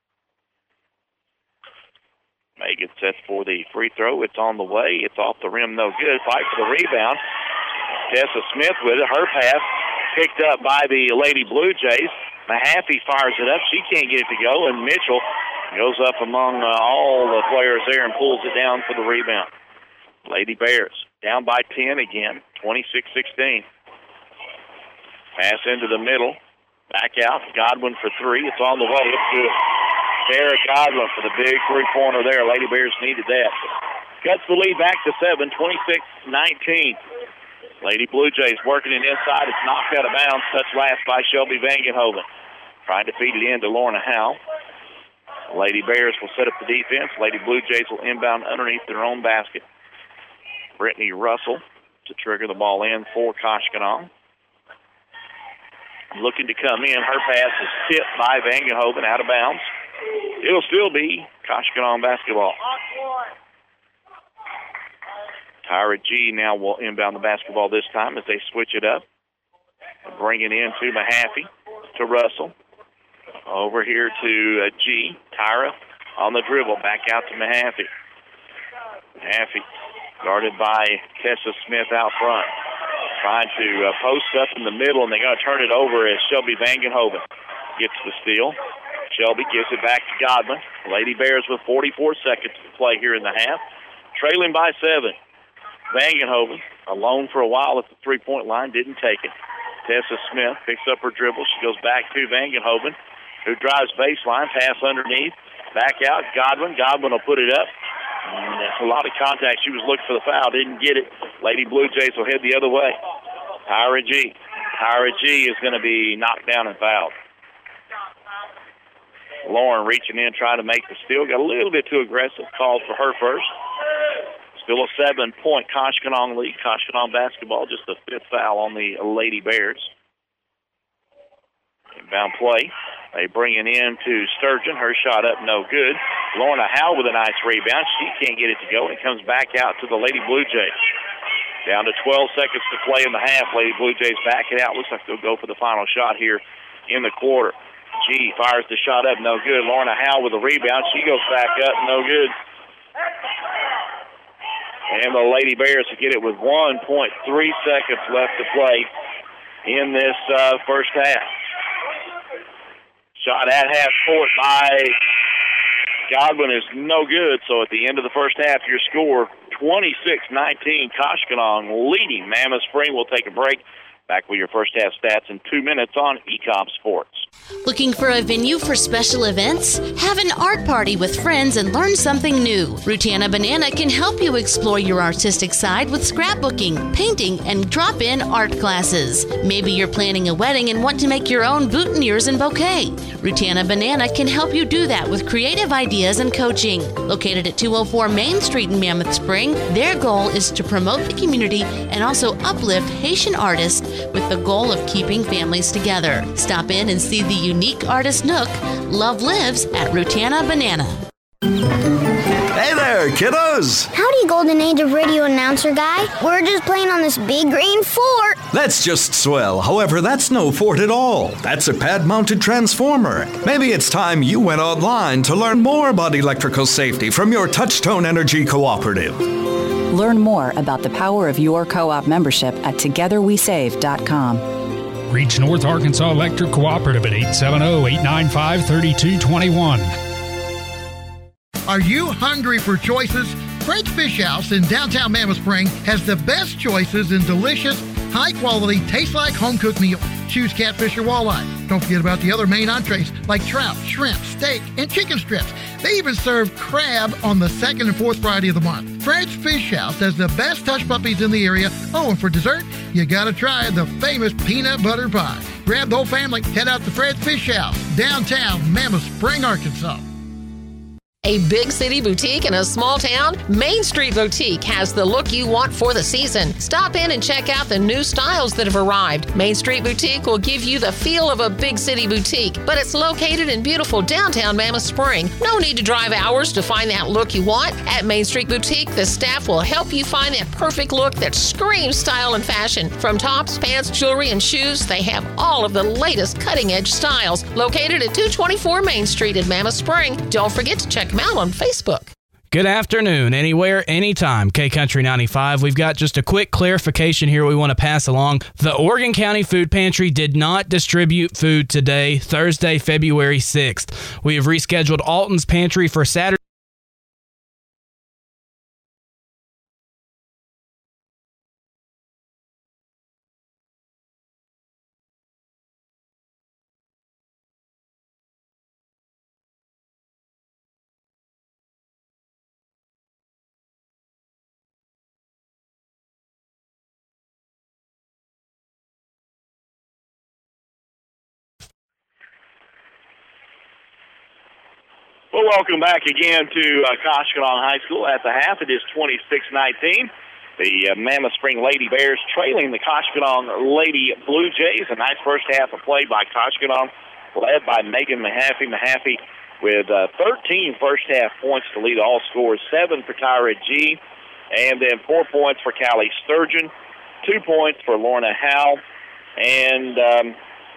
B: Megan sets for the free throw. It's on the way. It's off the rim, no good. Fight for the rebound. Tessa Smith with it. Her pass picked up by the Lady Blue Jays. Mahaffey fires it up. She can't get it to go, and Mitchell goes up among uh, all the players there and pulls it down for the rebound. Lady Bears down by ten again, twenty-six sixteen. Pass into the middle. Back out. Godwin for three. It's on the way. It's good. Tara Godwin for the big three-pointer there. Lady Bears needed that. Cuts the lead back to seven, twenty-six nineteen. Lady Blue Jays working it inside. It's knocked out of bounds. Touch last by Shelby Vangenhoven. Trying to feed it in to Lorna Howe. Lady Bears will set up the defense. Lady Blue Jays will inbound underneath their own basket. Brittany Russell to trigger the ball in for Koshkonong. Looking to come in. Her pass is tipped by Vangenhoven out of bounds. It'll still be Koshkonong basketball. Tyra G now will inbound the basketball this time as they switch it up. Bring it in to Mahaffey, to Russell. Over here to uh, G. Tyra on the dribble, back out to Mahaffey. Mahaffey guarded by Tessa Smith out front. Trying to uh, post up in the middle, and they're going to turn it over as Shelby Vangenhoven gets the steal. Shelby gives it back to Godwin. Lady Bears with forty-four seconds to play here in the half. Trailing by seven. Vangenhoven alone for a while at the three-point line, didn't take it. Tessa Smith picks up her dribble. She goes back to Vangenhoven, who drives baseline, pass underneath, back out. Godwin. Godwin will put it up. And that's a lot of contact. She was looking for the foul, didn't get it. Lady Blue Jays will head the other way. Tyra G. Tyra G is going to be knocked down and fouled. Lauren reaching in, trying to make the steal. Got a little bit too aggressive. Called for her first. Still a seven-point Koshkonong lead. Koshkonong basketball, just the fifth foul on the Lady Bears. Inbound play. They bring it in to Sturgeon. Her shot up, no good. Lorna Howe with a nice rebound. She can't get it to go. It comes back out to the Lady Blue Jays. Down to twelve seconds to play in the half. Lady Blue Jays back it out. Looks like they'll go for the final shot here in the quarter. G fires the shot up, no good. Lorna Howe with a rebound. She goes back up, no good. And the Lady Bears will get it with one point three seconds left to play in this uh, first half. Shot at half court by Godwin is no good. So at the end of the first half, your score twenty-six nineteen. Koshkonong leading Mammoth Spring. We'll take a break. Back with your first half stats in two minutes on E-Com Sports.
M: Looking for a venue for special events? Have an art party with friends and learn something new. Rutana Banana can help you explore your artistic side with scrapbooking, painting, and drop-in art classes. Maybe you're planning a wedding and want to make your own boutonnieres and bouquet. Rutana Banana can help you do that with creative ideas and coaching. Located at two oh four Main Street in Mammoth Spring, their goal is to promote the community and also uplift Haitian artists with the goal of keeping families together. Stop in and see the unique artist nook. Love lives at Rutana Banana.
N: Hey there, kiddos!
O: Howdy, Golden Age of Radio announcer guy. We're just playing on this big green fort.
N: That's just swell. However, that's no fort at all. That's a pad-mounted transformer. Maybe it's time you went online to learn more about electrical safety from your Touchstone Energy Cooperative.
P: Learn more about the power of your co-op membership at together we save dot com.
G: Reach North Arkansas Electric Cooperative at eight seven zero, eight nine five, three two two one.
D: Are you hungry for choices? Fred's Fish House in downtown Mammoth Spring has the best choices in delicious, high-quality, taste-like home-cooked meals. Choose catfish or walleye. Don't forget about the other main entrees like trout, shrimp, steak, and chicken strips. They even serve crab on the second and fourth Friday of the month. Fred's Fish House has the best hush puppies in the area. Oh, and for dessert, you gotta try the famous peanut butter pie. Grab the whole family, head out to Fred's Fish House, downtown Mammoth Spring, Arkansas.
C: A big city boutique in a small town? Main Street Boutique has the look you want for the season. Stop in and check out the new styles that have arrived. Main Street Boutique will give you the feel of a big city boutique, but it's located in beautiful downtown Mammoth Spring. No need to drive hours to find that look you want. At Main Street Boutique, the staff will help you find that perfect look that screams style and fashion. From tops, pants, jewelry, and shoes, they have all of the latest cutting-edge styles. Located at two twenty-four Main Street in Mammoth Spring. Don't forget to check them out on Facebook.
A: Good afternoon, anywhere, anytime. K-Country ninety-five. We've got just a quick clarification here we want to pass along. The Oregon County Food Pantry did not distribute food today, Thursday, February sixth. We have rescheduled Alton's Pantry for Saturday.
B: Well, welcome back again to uh, Koshkonong High School. At the half, it is twenty-six nineteen. The uh, Mammoth Spring Lady Bears trailing the Koshkonong Lady Blue Jays. A nice first half of play by Koshkonong, led by Megan Mahaffey. Mahaffey with uh, thirteen first-half points to lead all scores, seven for Tyra G, and then four points for Callie Sturgeon, two points for Lorna Howe, and um,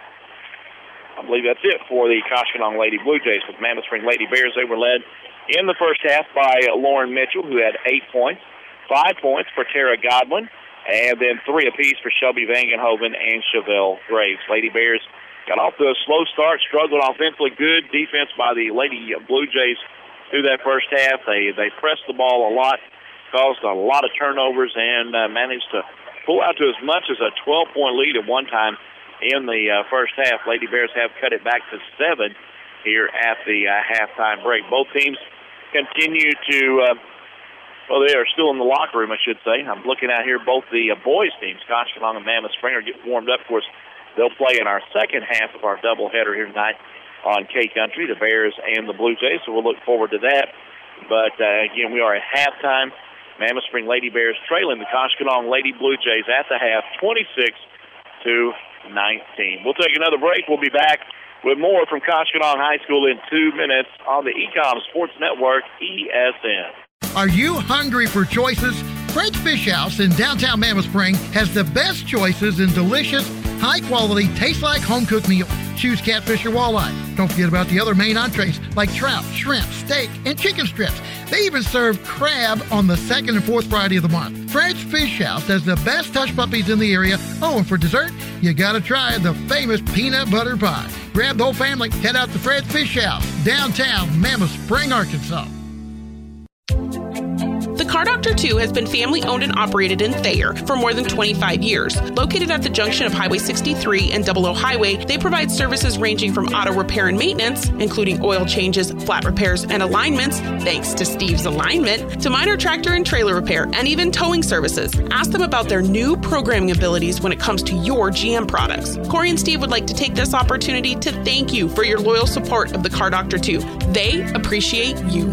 B: I believe that's it for the Koshkonong Lady Blue Jays. With Mammoth Spring Lady Bears, they were led in the first half by Lauren Mitchell, who had eight points, five points for Tara Godwin, and then three apiece for Shelby Vangenhoven and Chevelle Graves. Lady Bears got off to a slow start, struggled offensively. Good defense by the Lady Blue Jays through that first half. They they pressed the ball a lot, caused a lot of turnovers, and uh, managed to pull out to as much as a twelve-point lead at one time in the uh, first half. Lady Bears have cut it back to seven here at the uh, halftime break. Both teams continue to, uh, well, they are still in the locker room, I should say. I'm looking out here, both the uh, boys teams, Koshkonong and Mammoth Spring, are getting warmed up. Of course, they'll play in our second half of our doubleheader here tonight on K-Country, the Bears and the Blue Jays, so we'll look forward to that. But, uh, again, we are at halftime. Mammoth Spring Lady Bears trailing the Koshkonong Lady Blue Jays at the half, twenty-six to nineteen. We'll take another break. We'll be back with more from Koshkonong High School in two minutes on the Ecom Sports Network, E S N.
D: Are you hungry for choices? Fred's Fish House in downtown Mammoth Spring has the best choices in delicious, high-quality, taste-like home-cooked meals. Choose catfish or walleye. Don't forget about the other main entrees like trout, shrimp, steak, and chicken strips. They even serve crab on the second and fourth Friday of the month. Fred's Fish House has the best hush puppies in the area. Oh, and for dessert, you gotta try the famous peanut butter pie. Grab the whole family, head out to Fred's Fish House, downtown Mammoth Spring, Arkansas.
I: The Car Doctor two has been family owned and operated in Thayer for more than twenty-five years. Located at the junction of Highway sixty-three and Double O Highway, they provide services ranging from auto repair and maintenance, including oil changes, flat repairs, and alignments, thanks to Steve's Alignment, to minor tractor and trailer repair, and even towing services. Ask them about their new programming abilities when it comes to your G M products. Corey and Steve would like to take this opportunity to thank you for your loyal support of the Car Doctor two. They appreciate you.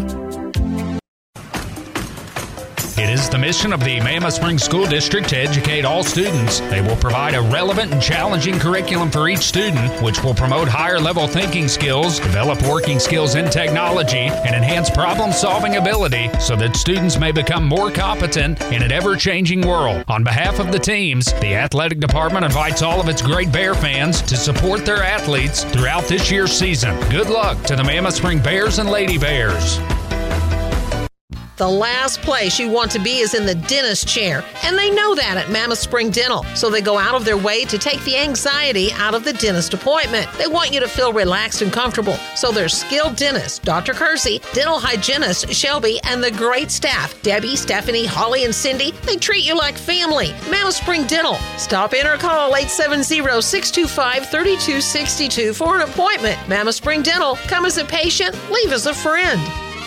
G: It is the mission of the Mammoth Spring School District to educate all students. They will provide a relevant and challenging curriculum for each student, which will promote higher-level thinking skills, develop working skills in technology, and enhance problem-solving ability so that students may become more competent in an ever-changing world. On behalf of the teams, the athletic department invites all of its Great Bear fans to support their athletes throughout this year's season. Good luck to the Mammoth Spring Bears and Lady Bears.
C: The last place you want to be is in the dentist chair, and they know that at Mammoth Spring Dental, so they go out of their way to take the anxiety out of the dentist appointment. They want you to feel relaxed and comfortable, so their skilled dentist, Doctor Kersey, dental hygienist Shelby, and the great staff, Debbie, Stephanie, Holly, and Cindy, they treat you like family. Mammoth Spring Dental. Stop in or call eight seven zero, six two five, three two six two for an appointment. Mammoth Spring Dental. Come as a patient, leave as a friend.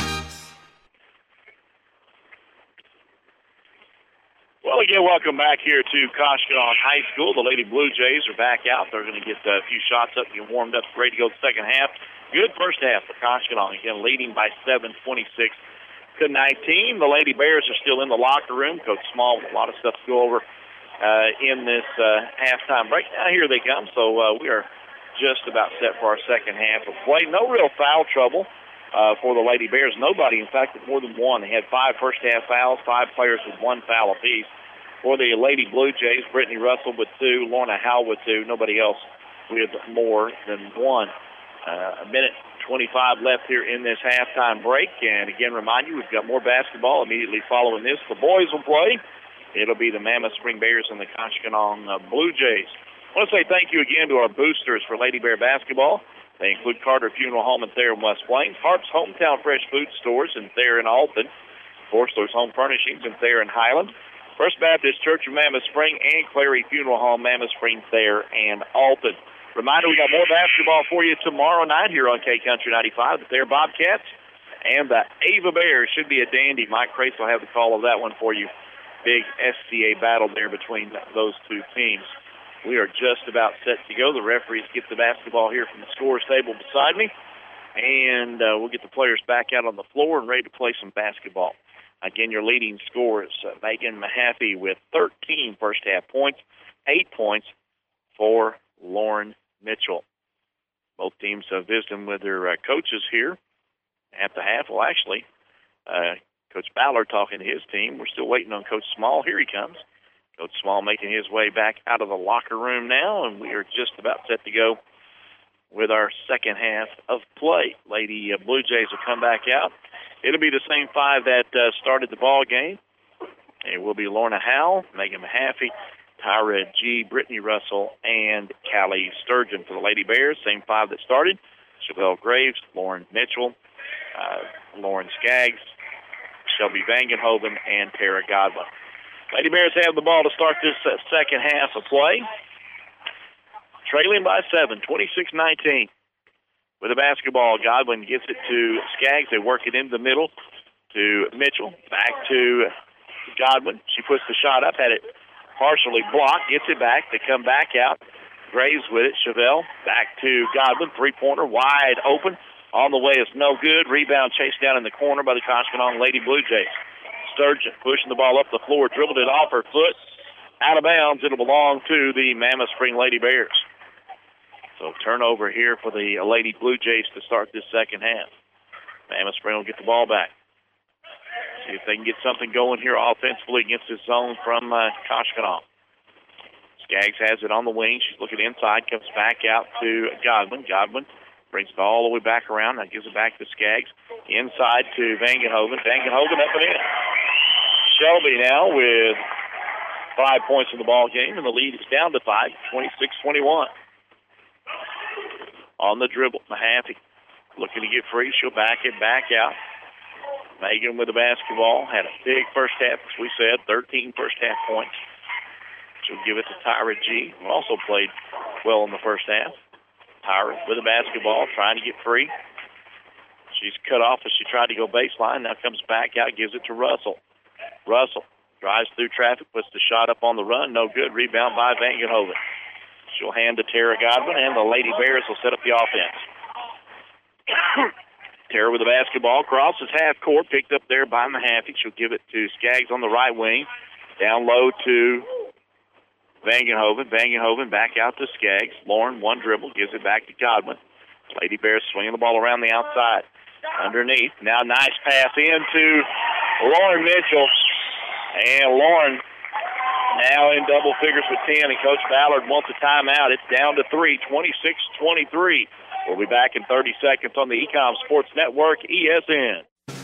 B: Well, again, welcome back here to Koshkonong High School. The Lady Blue Jays are back out. They're going to get a few shots up, get warmed up, ready to go the second half. Good first half for Koshkonong. Again, leading by seven, twenty-six to nineteen. The Lady Bears are still in the locker room. Coach Small with a lot of stuff to go over uh, in this uh, halftime break. Now here they come. So uh, we are just about set for our second half of play. No real foul trouble uh, for the Lady Bears. Nobody, in fact, with more than one. They had five first-half fouls, five players with one foul apiece. For the Lady Blue Jays, Brittany Russell with two, Lorna Howell with two, nobody else with more than one. Uh, a minute twenty-five left here in this halftime break. And again, remind you, we've got more basketball immediately following this. The boys will play. It'll be the Mammoth Spring Bears and the Koshkonong uh, Blue Jays. I want to say thank you again to our boosters for Lady Bear basketball. They include Carter Funeral Home in Thayer and West Plains, Harp's Hometown Fresh Food Stores in Thayer and Alton, Forstler's Home Furnishings in Thayer and Highland, First Baptist Church of Mammoth Spring, and Clary Funeral Home, Mammoth Spring, Thayer, and Alton. Reminder, we got more basketball for you tomorrow night here on K Country ninety-five. The Thayer Bobcats and the Ava Bears should be a dandy. Mike Crace will have the call of that one for you. Big S C A battle there between those two teams. We are just about set to go. The referees get the basketball here from the scores table beside me, and uh, we'll get the players back out on the floor and ready to play some basketball. Again, your leading scorers, uh, Megan Mahaffey with thirteen first-half points, eight points for Lauren Mitchell. Both teams uh, visiting with their uh, coaches here at the half. Well, actually, uh, Coach Ballard talking to his team. We're still waiting on Coach Small. Here he comes. Coach Small making his way back out of the locker room now, and we are just about set to go with our second half of play. Lady uh, Blue Jays will come back out. It'll be the same five that uh, started the ball game. It will be Lorna Howell, Megan Mahaffey, Tyra G., Brittany Russell, and Callie Sturgeon for the Lady Bears. Same five that started. Chevelle Graves, Lauren Mitchell, uh, Lauren Skaggs, Shelby Vangenhoven, and Tara Godwin. Lady Bears have the ball to start this uh, second half of play. Trailing by seven, twenty-six nineteen. With the basketball, Godwin gets it to Skaggs. They work it into the middle to Mitchell. Back to Godwin. She puts the shot up, had it partially blocked, gets it back. They come back out. Graves with it. Chevelle back to Godwin. Three-pointer wide open. On the way is no good. Rebound chased down in the corner by the Koshkonong Lady Blue Jays. Sturgeon pushing the ball up the floor, dribbled it off her foot. Out of bounds. It'll belong to the Mammoth Spring Lady Bears. So turnover here for the Lady Blue Jays to start this second half. Mammoth Spring will get the ball back. See if they can get something going here offensively against this zone from uh, Koshkonong. Skaggs has it on the wing. She's looking inside, comes back out to Godwin. Godwin brings it all the way back around. Now gives it back to Skaggs. Inside to Vangenhoven. Vangenhoven up and in. Shelby now with five points in the ball game, and the lead is down to five, twenty-six twenty-one. On the dribble, Mahaffey looking to get free. She'll back it back out. Megan with the basketball. Had a big first half, as we said, thirteen first half points. She'll give it to Tyra G., who also played well in the first half. Tyra with the basketball, trying to get free. She's cut off as she tried to go baseline. Now comes back out, gives it to Russell. Russell drives through traffic, puts the shot up on the run. No good. Rebound by Vangenhoven. She'll hand to Tara Godwin, and the Lady Bears will set up the offense. Tara with the basketball, crosses half court, picked up there by Mahaffey. She'll give it to Skaggs on the right wing. Down low to Vangenhoven. Vangenhoven back out to Skaggs. Lauren, one dribble, gives it back to Godwin. Lady Bears swinging the ball around the outside. Underneath. Now nice pass into Lauren Mitchell. And Lauren now in double figures with ten, and Coach Ballard wants a timeout. It's down to three, twenty-six twenty-three. We'll be back in thirty seconds on the Ecom Sports Network, E S N.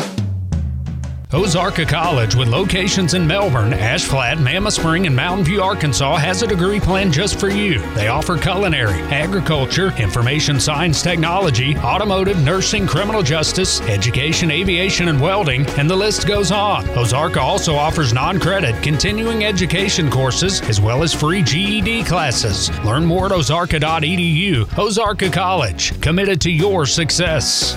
G: Ozarka College, with locations in Melbourne, Ash Flat, Mammoth Spring, and Mountain View, Arkansas, has a degree plan just for you. They offer culinary, agriculture, information science technology, automotive, nursing, criminal justice, education, aviation, and welding, and the list goes on. Ozarka also offers non-credit continuing education courses as well as free G E D classes. Learn more at ozarka dot e d u. Ozarka College, committed to your success.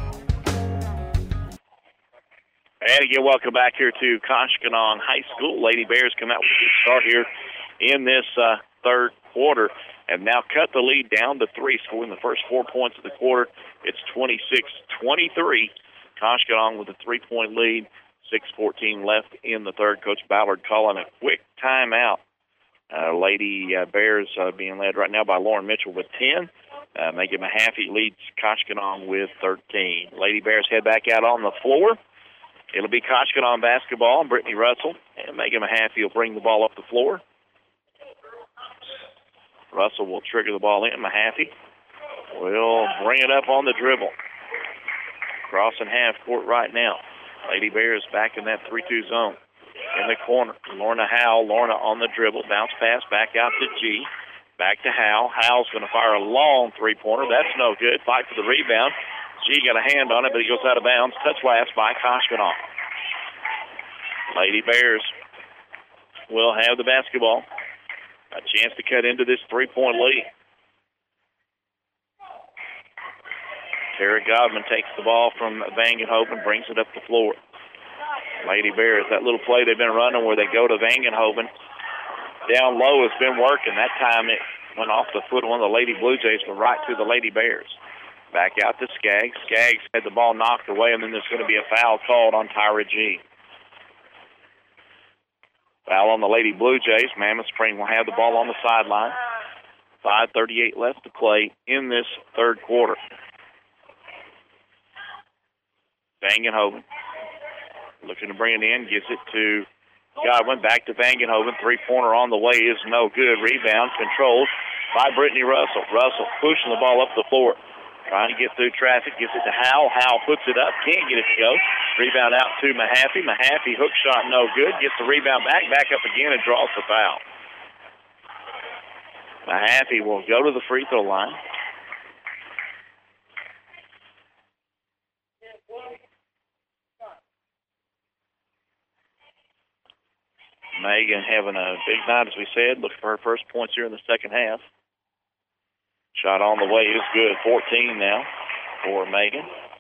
B: And again, welcome back here to Koshkonong High School. Lady Bears come out with a good start here in this uh, third quarter and now cut the lead down to three, scoring the first four points of the quarter. It's twenty-six twenty-three. Koshkonong with a three-point lead, six fourteen left in the third. Coach Ballard calling a quick timeout. Uh, Lady uh, Bears uh, being led right now by Lauren Mitchell with ten. Uh, Megan Mahaffey leads Koshkonong with thirteen. Lady Bears head back out on the floor. It'll be Koshkonong basketball, and Brittany Russell and Megan Mahaffey will bring the ball up the floor. Russell will trigger the ball in. Mahaffey will bring it up on the dribble. Crossing half court right now. Lady Bears back in that three two zone. In the corner, Lorna Howell. Lorna on the dribble. Bounce pass back out to G. Back to Howell. Howell's going to fire a long three-pointer. That's no good. Fight for the rebound. G got a hand on it, but he goes out of bounds. Touch last by Koshkonong. Lady Bears will have the basketball. A chance to cut into this three-point lead. Tara Godwin takes the ball from Vangenhoven, brings it up the floor. Lady Bears, that little play they've been running where they go to Vangenhoven. Down low has been working. That time it went off the foot of one of the Lady Blue Jays, but right to the Lady Bears. Back out to Skaggs. Skaggs had the ball knocked away, and then there's going to be a foul called on Tyra G. Foul on the Lady Blue Jays. Mammoth Spring will have the ball on the sideline. five thirty-eight left to play in this third quarter. Vangenhoven looking to bring it in, gives it to Godwin. Back to Vangenhoven. Three-pointer on the way is no good. Rebound controlled by Brittany Russell. Russell pushing the ball up the floor. Trying to get through traffic, gives it to Howell. Howell puts it up, can't get it to go. Rebound out to Mahaffey. Mahaffey, hook shot, no good. Gets the rebound back, back up again, and draws the foul. Mahaffey will go to the free throw line. Megan having a big night, as we said. Looking for her first points here in the second half. Shot on the way is good. fourteen now for Megan.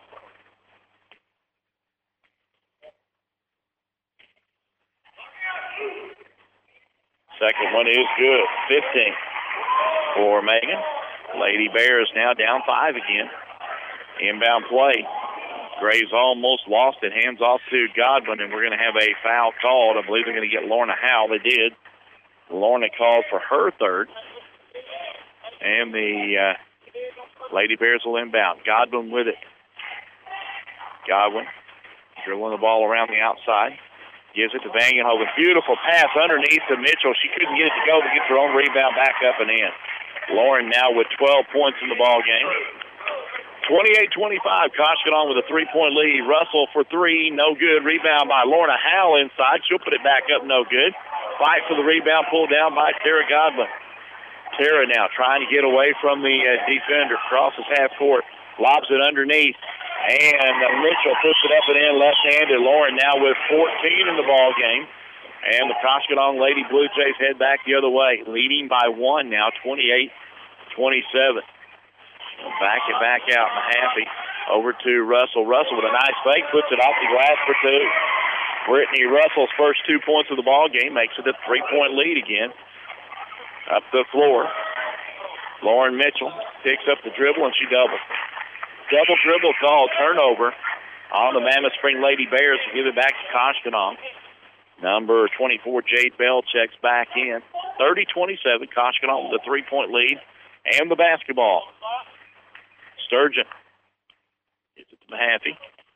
B: Second one is good. fifteen for Megan. Lady Bears now down five again. Inbound play. Graves almost lost it. Hands off to Godwin, and we're going to have a foul called. I believe they're going to get Lorna Howell. They did. Lorna called for her third. And the uh, Lady Bears will inbound. Godwin with it. Godwin dribbling the ball around the outside. Gives it to Vangenhoven. Beautiful pass underneath to Mitchell. She couldn't get it to go, but gets her own rebound back up and in. Lauren now with twelve points in the ball game. twenty-eight twenty-five. Koshkonong with a three-point lead. Russell for three. No good. Rebound by Lorna Howell inside. She'll put it back up. No good. Fight for the rebound. Pulled down by Tara Godwin. Tara now trying to get away from the uh, defender. Crosses half court. Lobs it underneath. And Mitchell puts it up and in left-handed. Lauren now with fourteen in the ball game. And the Koshkonong Lady Blue Jays head back the other way, leading by one now, twenty-eight twenty-seven. Back and back out, Mahaffey over to Russell. Russell with a nice fake, puts it off the glass for two. Brittany Russell's first two points of the ball game makes it a three-point lead again. Up the floor, Lauren Mitchell picks up the dribble and she doubles. Double dribble call, turnover on the Mammoth Spring Lady Bears to give it back to Koshkonong. Number twenty-four, Jade Bell, checks back in. thirty twenty-seven, Koshkonong with a three-point lead and the basketball. Sturgeon gets it to Mahaffey.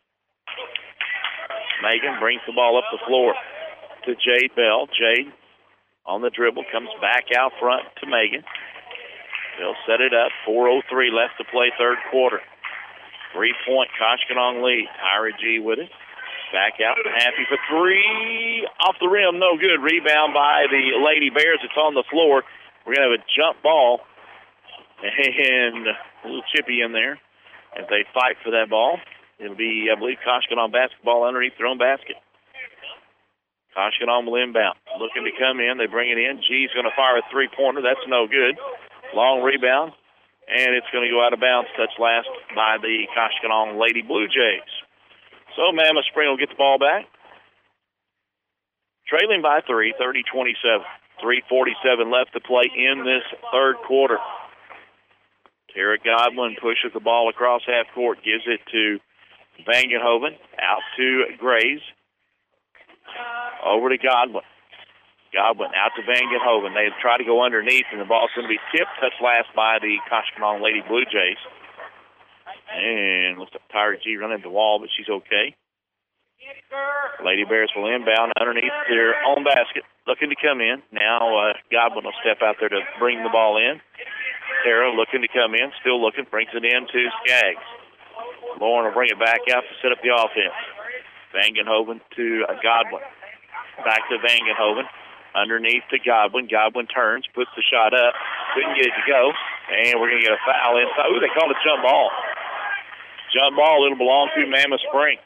B: Megan brings the ball up the floor to Jade Bell. Jade on the dribble, comes back out front to Megan. They'll set it up. four oh three left to play third quarter. Three-point Koshkonong lead. Tyra G with it. Back out to Mahaffey for three. Off the rim, no good. Rebound by the Lady Bears. It's on the floor. We're going to have a jump ball. And a little chippy in there. If they fight for that ball, it'll be, I believe, Koshkonong basketball underneath their own basket. Koshkonong will inbound. Looking to come in. They bring it in. G's going to fire a three-pointer. That's no good. Long rebound. And it's going to go out of bounds. Touch last by the Koshkonong Lady Blue Jays. So Mammoth Spring will get the ball back. Trailing by three, thirty twenty-seven. three forty-seven left to play in this third quarter. Tara Godwin pushes the ball across half court, gives it to Vangenhoven, out to Graves, over to Godwin. Godwin out to Vangenhoven. They try to go underneath, and the ball's going to be tipped. Touch last by the Koshkonong Lady Blue Jays. And looks like Tyra G running the wall, but she's okay. Lady Bears will inbound underneath their own basket, looking to come in. Now uh, Godwin will step out there to bring the ball in. Tara looking to come in, still looking, brings it in to Skaggs. Lauren will bring it back out to set up the offense. Vangenhoven to uh, Godwin. Back to Vangenhoven. Underneath to Godwin. Godwin turns, puts the shot up. Couldn't get it to go. And we're going to get a foul inside. Ooh, they called a jump ball. Jump ball, it'll belong to Mammoth Spring.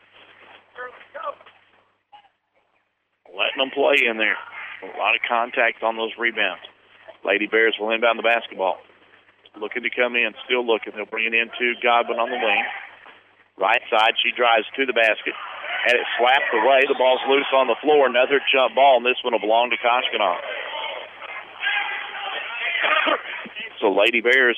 B: Letting them play in there. A lot of contact on those rebounds. Lady Bears will inbound the basketball. Looking to come in, still looking. They'll bring it into Godwin on the wing. Right side, she drives to the basket. And it slapped away. The ball's loose on the floor. Another jump ball, and this one will belong to Koshkonong. So Lady Bears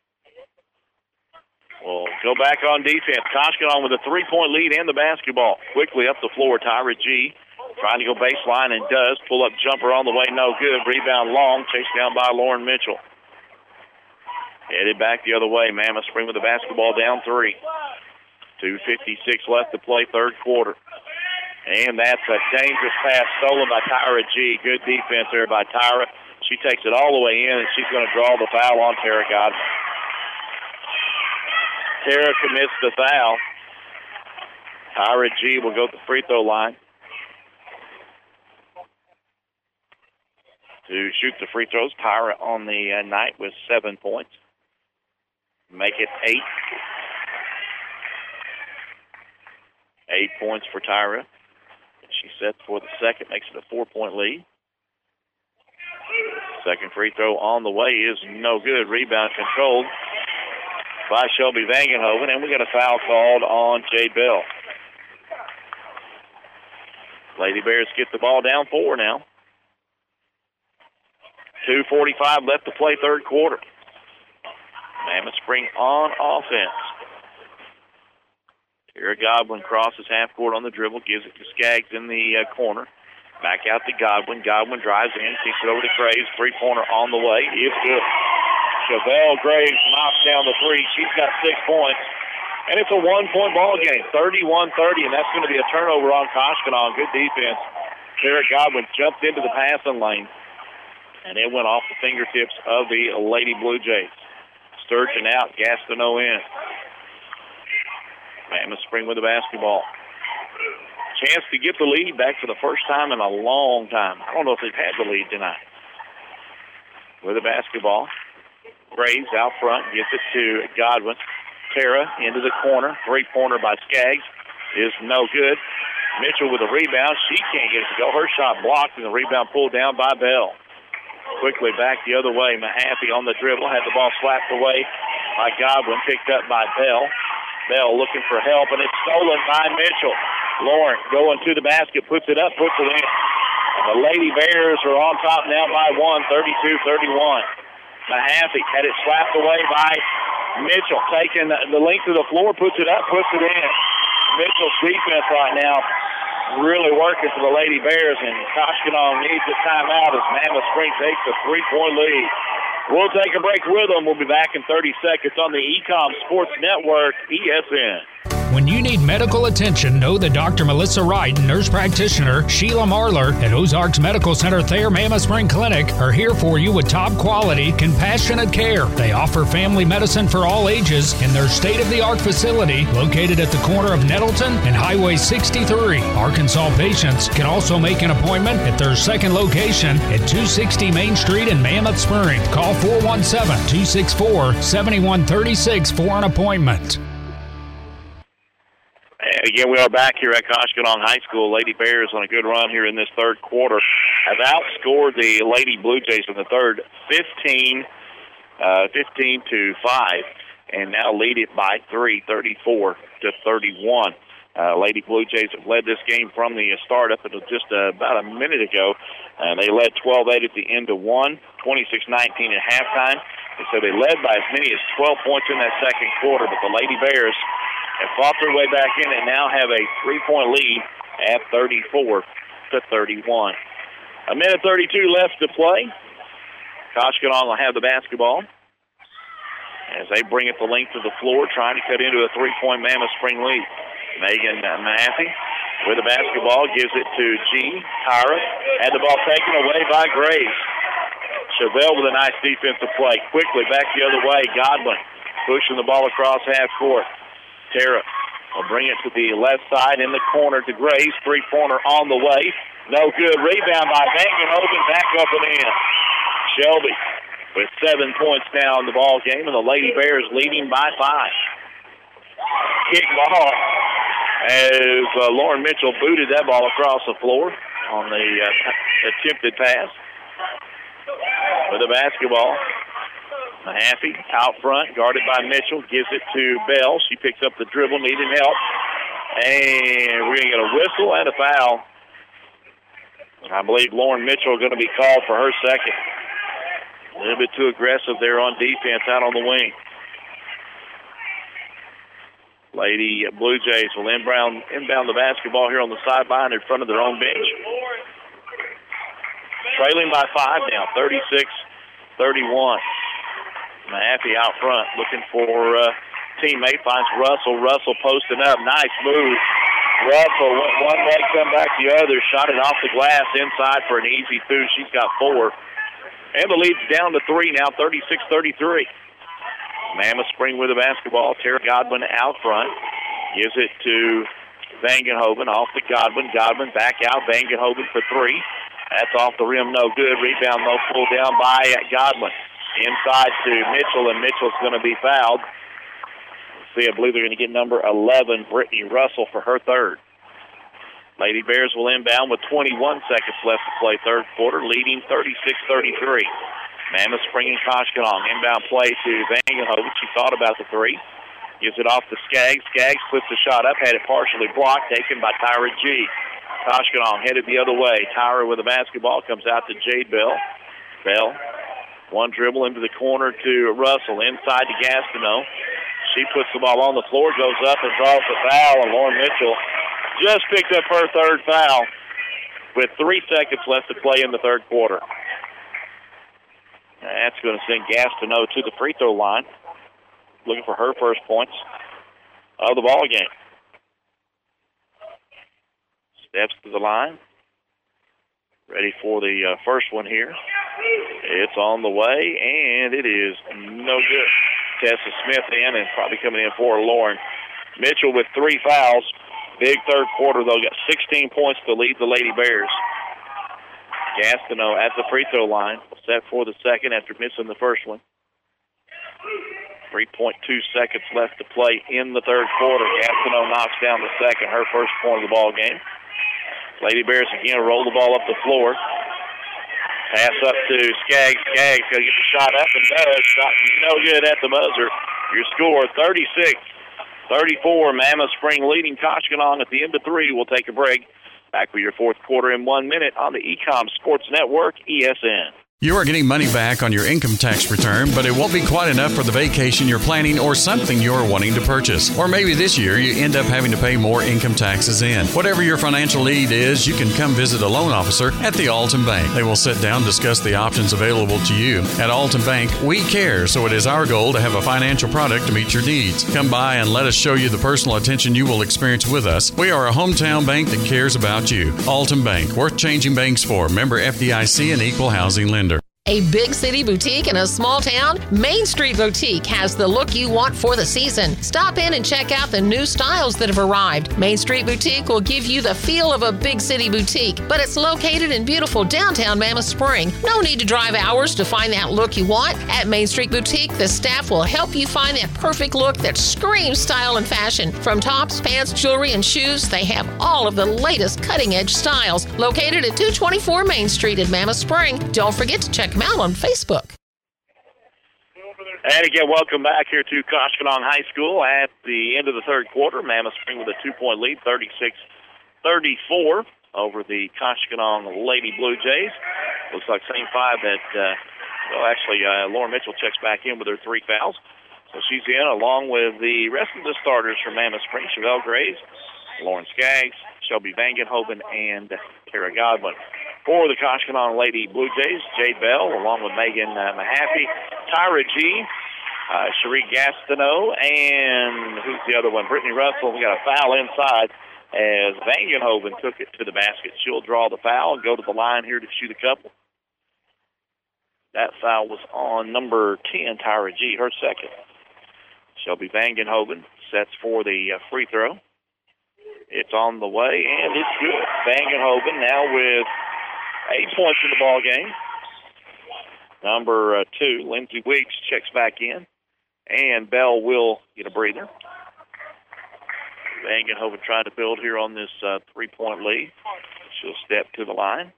B: will go back on defense. Koshkonong with a three-point lead and the basketball. Quickly up the floor, Tyra G trying to go baseline and does. Pull-up jumper on the way, no good. Rebound long, chased down by Lauren Mitchell. Headed back the other way. Mammoth Spring with the basketball down three. two fifty-six left to play third quarter. And that's a dangerous pass stolen by Tyra G. Good defense there by Tyra. She takes it all the way in, and she's going to draw the foul on Tara Godwin. Tara commits the foul. Tyra G will go to the free throw line to shoot the free throws. Tyra on the uh, night with seven points. Make it eight. Eight points for Tyra. She sets for the second, makes it a four-point lead. Second free throw on the way is no good. Rebound controlled by Shelby Vangenhoven, and we got a foul called on Jade Bell. Lady Bears get the ball down four now. two forty-five left to play third quarter. Mammoth Spring on offense. Tara Godwin crosses half court on the dribble, gives it to Skaggs in the uh, corner. Back out to Godwin. Godwin drives in, kicks it over to Graves. Three-pointer on the way. It's good. Chevelle Graves knocks down the three. She's got six points. And it's a one-point ball game, thirty-one thirty, and that's going to be a turnover on Koshkonong. Good defense. Tara Godwin jumped into the passing lane, and it went off the fingertips of the Lady Blue Jays. Sturgeon out, Gastineau in. Mammoth Spring with the basketball. Chance to get the lead back for the first time in a long time. I don't know if they've had the lead tonight. With the basketball. Graves out front, gets it to Godwin. Tara into the corner. Three-pointer by Skaggs is no good. Mitchell with a rebound. She can't get it to go. Her shot blocked, and the rebound pulled down by Bell. Quickly back the other way. Mahaffey on the dribble. Had the ball slapped away by Godwin. Picked up by Bell. Bell looking for help, and it's stolen by Mitchell. Lauren going to the basket. Puts it up. Puts it in. And the Lady Bears are on top now by one, thirty-two thirty-one. Mahaffey had it slapped away by Mitchell. Taking the length of the floor. Puts it up. Puts it in. Mitchell's defense right now really working for the Lady Bears, and Koshkonong needs a timeout as Mammoth Spring takes a three-point lead. We'll take a break with them. We'll be back in thirty seconds on the Ecom Sports Network, E S N.
G: When you need medical attention, know that Doctor Melissa Wright and nurse practitioner Sheila Marlar at Ozarks Medical Center Thayer Mammoth Spring Clinic are here for you with top quality, compassionate care. They offer family medicine for all ages in their state-of-the-art facility located at the corner of Nettleton and Highway sixty-three. Arkansas patients can also make an appointment at their second location at two sixty Main Street in Mammoth Spring. Call four one seven, two six four, seven one three six for an appointment.
B: Again, we are back here at Koshkonong High School. Lady Bears on a good run here in this third quarter have outscored the Lady Blue Jays in the third fifteen, uh, fifteen to five, and now lead it by three, thirty-four to thirty-one. Uh, Lady Blue Jays have led this game from the start up until just uh, about a minute ago. Uh, they led twelve eight at the end of one, twenty-six nineteen at halftime. And so they led by as many as twelve points in that second quarter, but the Lady Bears have fought their way back in and now have a three-point lead at thirty-four to thirty-one. A minute thirty-two left to play. Koshkonong will have the basketball as they bring it the length of the floor, trying to cut into a three-point Mammoth Spring lead. Megan Mahaffey with the basketball gives it to G. Tyra. Had the ball taken away by Graves. Chevelle with a nice defensive play. Quickly back the other way. Godwin pushing the ball across half court. Tara will bring it to the left side in the corner to Graves. Three-pointer on the way. No good. Rebound by Vangenhoven. Back up and in. Shelby with seven points now in the ball game, and the Lady Bears leading by five. Kick ball as uh, Lauren Mitchell booted that ball across the floor on the uh, attempted pass. With the basketball, Mahaffey out front, guarded by Mitchell, gives it to Bell. She picks up the dribble, needing help. And we're going to get a whistle and a foul. I believe Lauren Mitchell is going to be called for her second. A little bit too aggressive there on defense out on the wing. Lady Blue Jays will inbound, inbound the basketball here on the sideline in front of their own bench. Trailing by five now, thirty-six thirty-one. Mahaffey out front looking for a uh, teammate. Finds Russell. Russell posting up. Nice move. Russell went one leg, come back the other. Shot it off the glass inside for an easy two. She's got four. And the lead's down to three now, thirty-six thirty-three. Mammoth Spring with the basketball. Tara Godwin out front. Gives it to Vangenhoven. Off to Godwin. Godwin back out. Vangenhoven for three. That's off the rim, no good. Rebound, no, pulled down by Godwin. Inside to Mitchell, and Mitchell's going to be fouled. See, I believe they're going to get number eleven, Brittany Russell, for her third. Lady Bears will inbound with twenty-one seconds left to play third quarter, leading thirty-six thirty-three. Mammoth Spring and Koshkonong. Inbound play to Vangenhoven. She thought about the three. Gives it off to Skaggs. Skaggs puts the shot up, had it partially blocked, taken by Tyra G. Koshkonong headed the other way. Tyra with the basketball comes out to Jade Bell. Bell, one dribble into the corner to Russell. Inside to Gastineau. She puts the ball on the floor, goes up and draws the foul, and Lauren Mitchell just picked up her third foul with three seconds left to play in the third quarter. That's going to send Gastineau to the free throw line, looking for her first points of the ball game. Steps to the line. Ready for the uh, first one here. It's on the way, and it is no good. Tessa Smith in, and probably coming in for Lauren Mitchell with three fouls. Big third quarter, though. Got sixteen points to lead the Lady Bears. Gastineau at the free throw line. Set for the second after missing the first one. three point two seconds left to play in the third quarter. Gastineau knocks down the second, her first point of the ball game. Lady Bears again roll the ball up the floor. Pass up to Skaggs. Skaggs going to get the shot up and does. Shot no good at the buzzer. Your score, thirty-six thirty-four. Mammoth Spring leading Koshkonong at the end of three. We'll take a break. Back with your fourth quarter in one minute on the Ecom Sports Network, E S N.
K: You are getting money back on your income tax return, but it won't be quite enough for the vacation you're planning or something you're wanting to purchase. Or maybe this year you end up having to pay more income taxes in. Whatever your financial need is, you can come visit a loan officer at the Alton Bank. They will sit down and discuss the options available to you. At Alton Bank, we care, so it is our goal to have a financial product to meet your needs. Come by and let us show you the personal attention you will experience with us. We are a hometown bank that cares about you. Alton Bank, worth changing banks for. Member F D I C and Equal Housing Lender.
C: A big city boutique in a small town? Main Street Boutique has the look you want for the season. Stop in and check out the new styles that have arrived. Main Street Boutique will give you the feel of a big city boutique, but it's located in beautiful downtown Mammoth Spring. No need to drive hours to find that look you want. At Main Street Boutique, the staff will help you find that perfect look that screams style and fashion. From tops, pants, jewelry, and shoes, they have all of the latest cutting-edge styles. Located at two twenty-four Main Street in Mammoth Spring. Don't forget to check them out on Facebook.
B: And again, welcome back here to Koshkonong High School at the end of the third quarter. Mammoth Spring with a two-point lead, thirty-six thirty-four over the Koshkonong Lady Blue Jays. Looks like same five that, uh, well, actually, uh, Lauren Mitchell checks back in with her three fouls. So she's in along with the rest of the starters from Mammoth Spring, Chevelle Graves, Lauren Skaggs, Shelby Vangenhoven, and Tara Godwin. For the Koshkonong Lady Blue Jays, Jade Bell, along with Megan uh, Mahaffey, Tyra G., uh, Cherie Gastineau, and who's the other one? Brittany Russell. We got a foul inside as Vangenhoven took it to the basket. She'll draw the foul and go to the line here to shoot a couple. That foul was on number ten, Tyra G., her second. Shelby Vangenhoven sets for the uh, free throw. It's on the way, and it's good. Vangenhoven now with eight points in the ball game. Number uh, two, Lindsay Weeks, checks back in, and Bell will get a breather. Vangenhoven trying to build here on this uh, three-point lead. She'll step to the line.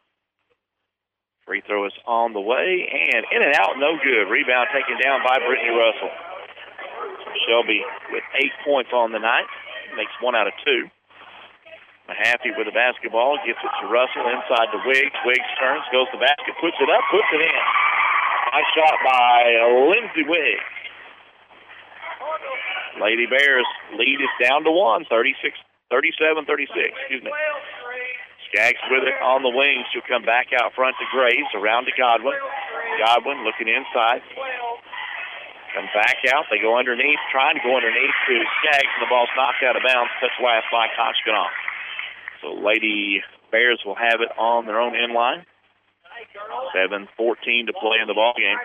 B: Free throw is on the way, and in and out, no good. Rebound taken down by Brittany Russell. Shelby with eight points on the night. Makes one out of two. Mahaffey with the basketball, gets it to Russell, inside to Wiggs. Wiggs turns, goes to the basket, puts it up, puts it in. Nice shot by Lindsay Wiggs. Lady Bears lead is down to one, thirty-six, thirty-seven thirty-six, excuse me. Skaggs with it on the wing. She'll come back out front to Graves, around to Godwin. Godwin looking inside. Come back out. They go underneath, trying to go underneath to Skaggs, and the ball's knocked out of bounds. Touch last by Koshkonong. So Lady Bears will have it on their own end line. seven fourteen to play in the ball game.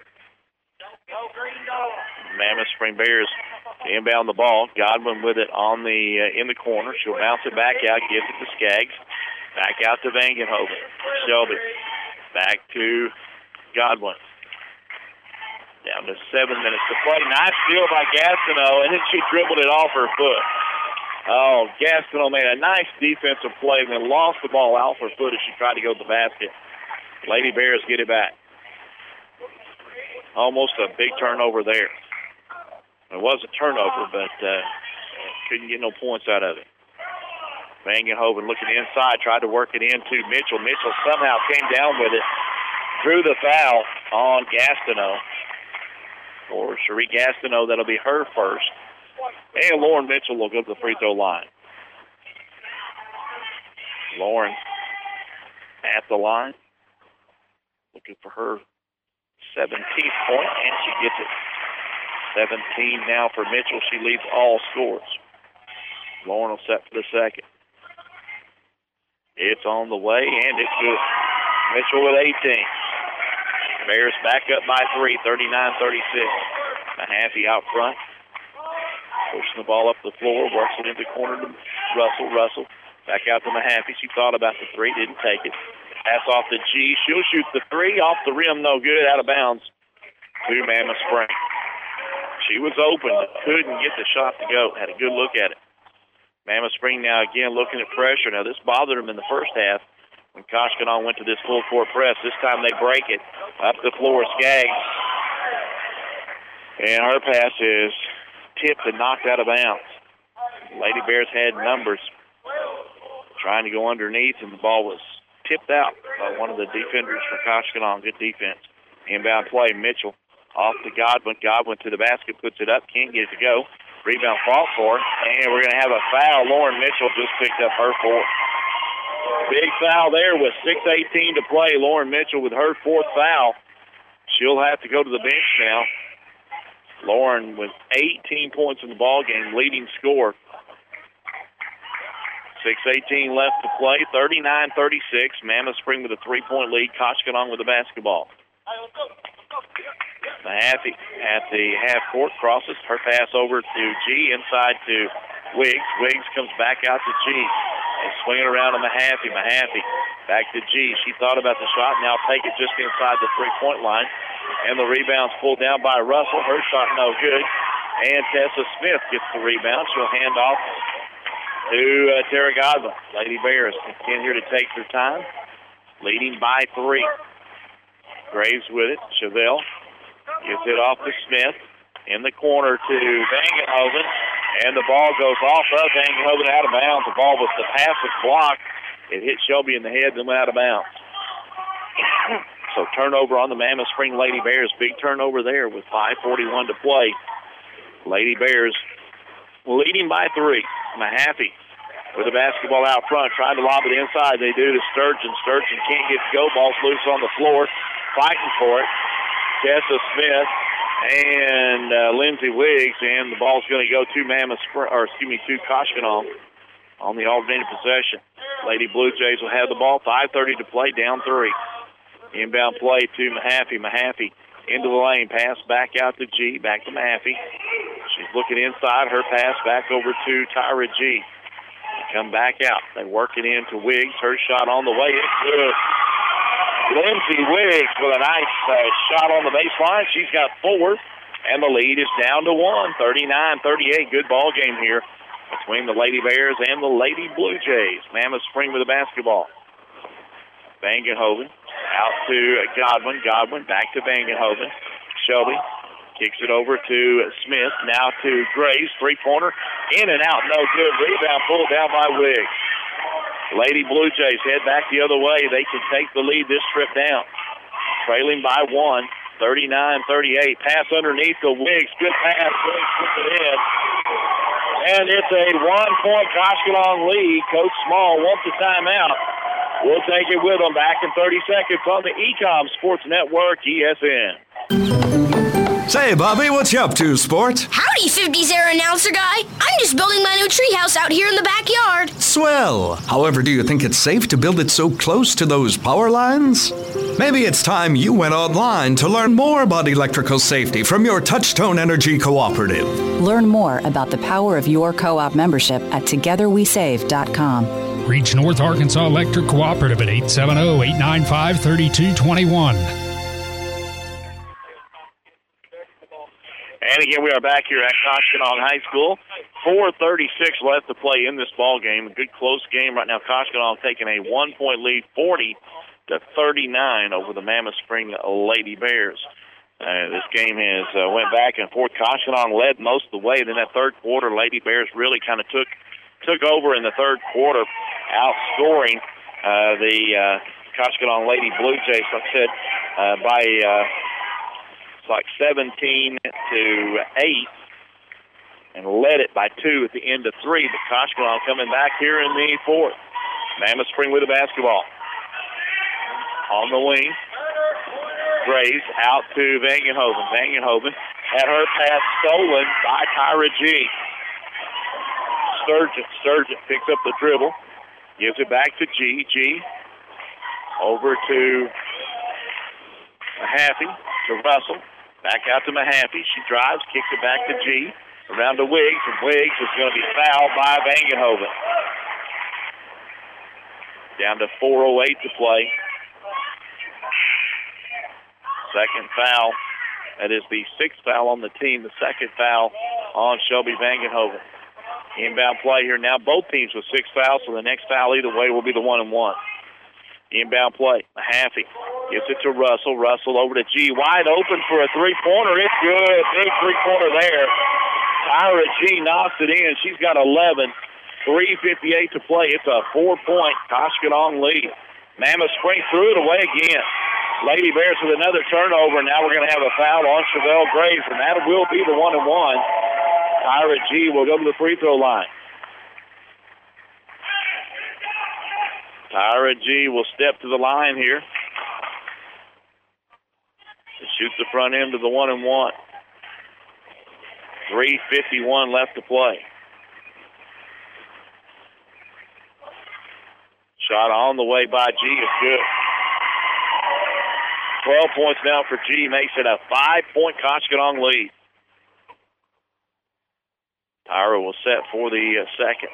B: Mammoth Spring Bears inbound the ball. Godwin with it on the uh, in the corner. She'll bounce it back out, gives it to Skaggs. Back out to Vangenhoven. Shelby. Back to Godwin. Down to seven minutes to play. Nice steal by Gastineau, and then she dribbled it off her foot. Oh, Gastineau made a nice defensive play and then lost the ball off her foot as she tried to go to the basket. Lady Bears get it back. Almost a big turnover there. It was a turnover, but uh, couldn't get no points out of it. Vangenhoven looking inside, tried to work it into Mitchell. Mitchell somehow came down with it, drew the foul on Gastineau. For Cherie Gastineau, that'll be her first. And Lauren Mitchell will go to the free throw line. Lauren at the line, looking for her seventeenth point, and she gets it. seventeen now for Mitchell. She leads all scores. Lauren will set for the second. It's on the way, and it's good. Mitchell with eighteen. Bears back up by three, thirty-nine thirty-six. Mahaffey out front. Pushing the ball up the floor, works it into the corner to Russell. Russell back out to Mahaffey. She thought about the three, didn't take it. Pass off to G. She'll shoot the three. Off the rim, no good. Out of bounds to Mammoth Spring. She was open, but couldn't get the shot to go. Had a good look at it. Mammoth Spring now again looking at pressure. Now, this bothered them in the first half when Koshkonong went to this full court press. This time they break it. Up the floor, Skaggs. And her pass is tipped and knocked out of bounds. Lady Bears had numbers trying to go underneath, and the ball was tipped out by one of the defenders for Koshkonong. Good defense. Inbound play, Mitchell off to Godwin. Godwin to the basket, puts it up, can't get it to go. Rebound fought for, and we're going to have a foul. Lauren Mitchell just picked up her fourth. Big foul there with six eighteen to play. Lauren Mitchell with her fourth foul. She'll have to go to the bench now. Lauren with eighteen points in the ball game, leading scorer. six eighteen left to play, thirty-nine thirty-six. Mammoth Spring with a three-point lead. Koshkonong with the basketball. Mahaffey at the half court crosses. Her pass over to G, inside to Wiggs. Wiggs comes back out to G. And swinging around to Mahaffey. Mahaffey back to G. She thought about the shot. Now take it just inside the three-point line. And the rebound's pulled down by Russell. Her shot no good. And Tessa Smith gets the rebound. She'll hand off to uh, Tara Godwin. Lady Bears in here to take their time. Leading by three. Graves with it. Chevelle gets it off to Smith. In the corner to Vangenhoven. And the ball goes off of Vangenhoven out of bounds. The ball was the pass was blocked. It hit Shelby in the head, then went out of bounds. So turnover on the Mammoth Spring Lady Bears. Big turnover there with five forty-one to play. Lady Bears leading by three. Mahaffey with the basketball out front, trying to lob it inside. They do to Sturgeon. Sturgeon can't get to go. Ball's loose on the floor. Fighting for it. Tessa Smith and uh, Lindsey Wiggs, and the ball's going to go to Mammoth Spring, or excuse me, to Koshkonong on the alternating possession. Lady Blue Jays will have the ball. five thirty to play, down three. Inbound play to Mahaffey. Mahaffey into the lane. Pass back out to G. Back to Mahaffey. She's looking inside. Her pass back over to Tyra G. Come back out. They work it into Wiggs. Her shot on the way. It's good. Lindsey Wiggs with a nice uh, shot on the baseline. She's got four, and the lead is down to one. thirty-nine thirty-eight. Good ball game here between the Lady Bears and the Lady Blue Jays. Mammoth Spring with the basketball. Vangenhoven out to Godwin. Godwin back to Vangenhoven. Shelby kicks it over to Smith. Now to Graves. Three-pointer. In and out. No good. Rebound pulled down by Wiggs. Lady Blue Jays head back the other way. They can take the lead this trip down. Trailing by one. thirty-nine thirty-eight. Pass underneath to Wiggs. Good pass. Wiggs puts it in. And it's a one-point Koshkonong lead. Coach Small wants a timeout. We'll take it with them back in thirty seconds on the E COM Sports Network, E S N.
N: Say, Bobby, what you up to, sport?
O: Howdy, fifties era announcer guy. I'm just building my new treehouse out here in the backyard.
N: Swell. However, do you think it's safe to build it so close to those power lines? Maybe it's time you went online to learn more about electrical safety from your Touchtone Energy Cooperative.
P: Learn more about the power of your co-op membership at together we save dot com.
G: Reach North Arkansas Electric Cooperative at eight seven zero, eight nine five, three two two one.
B: And again, we are back here at Koshkonong High School. four thirty-six left to play in this ball game. A good close game right now. Koshkonong taking a one-point lead, forty to thirty-nine over the Mammoth Spring Lady Bears. Uh, this game has uh, went back and forth. Koshkonong led most of the way. Then that third quarter, Lady Bears really kind of took took over in the third quarter, outscoring uh, the uh, Koshkonong Lady Blue Jays, like I said, uh, by uh, it's like seventeen to eight, and led it by two at the end of three. But Koshkonong coming back here in the fourth. Mammoth Spring with the basketball. On the wing. Graves out to Vangenhoven. Vangenhoven had her pass stolen by Tyra G. Sturgeon. Sturgeon picks up the dribble. Gives it back to G. G. Over to Mahaffey. To Russell. Back out to Mahaffey. She drives. Kicks it back to G. Around to Wiggs. And Wiggs is going to be fouled by Vangenhoven. Down to four oh eight to play. Second foul That is the sixth foul on the team, the second foul on Shelby Vangenhoven. Inbound play here now. Both teams with six fouls, so the next foul either way will be the one and one. Inbound play. Mahaffey gives it to Russell. Russell over to G. Wide open for a three-pointer. It's good. Big three-pointer there. Tyra G knocks it in. She's got eleven. three fifty-eight to play. It's a four-point Koshkonong lead. Mammoth Spring threw it away again. Lady Bears with another turnover. Now we're going to have a foul on Chevelle Graves, and that will be the one and one. Tyra G will go to the free throw line. Tyra G will step to the line here to shoot the front end of the one and one. three fifty-one left to play. Shot on the way by G is good. twelve points now for G, makes it a five-point Koshkonong lead. Tyra will set for the uh, second.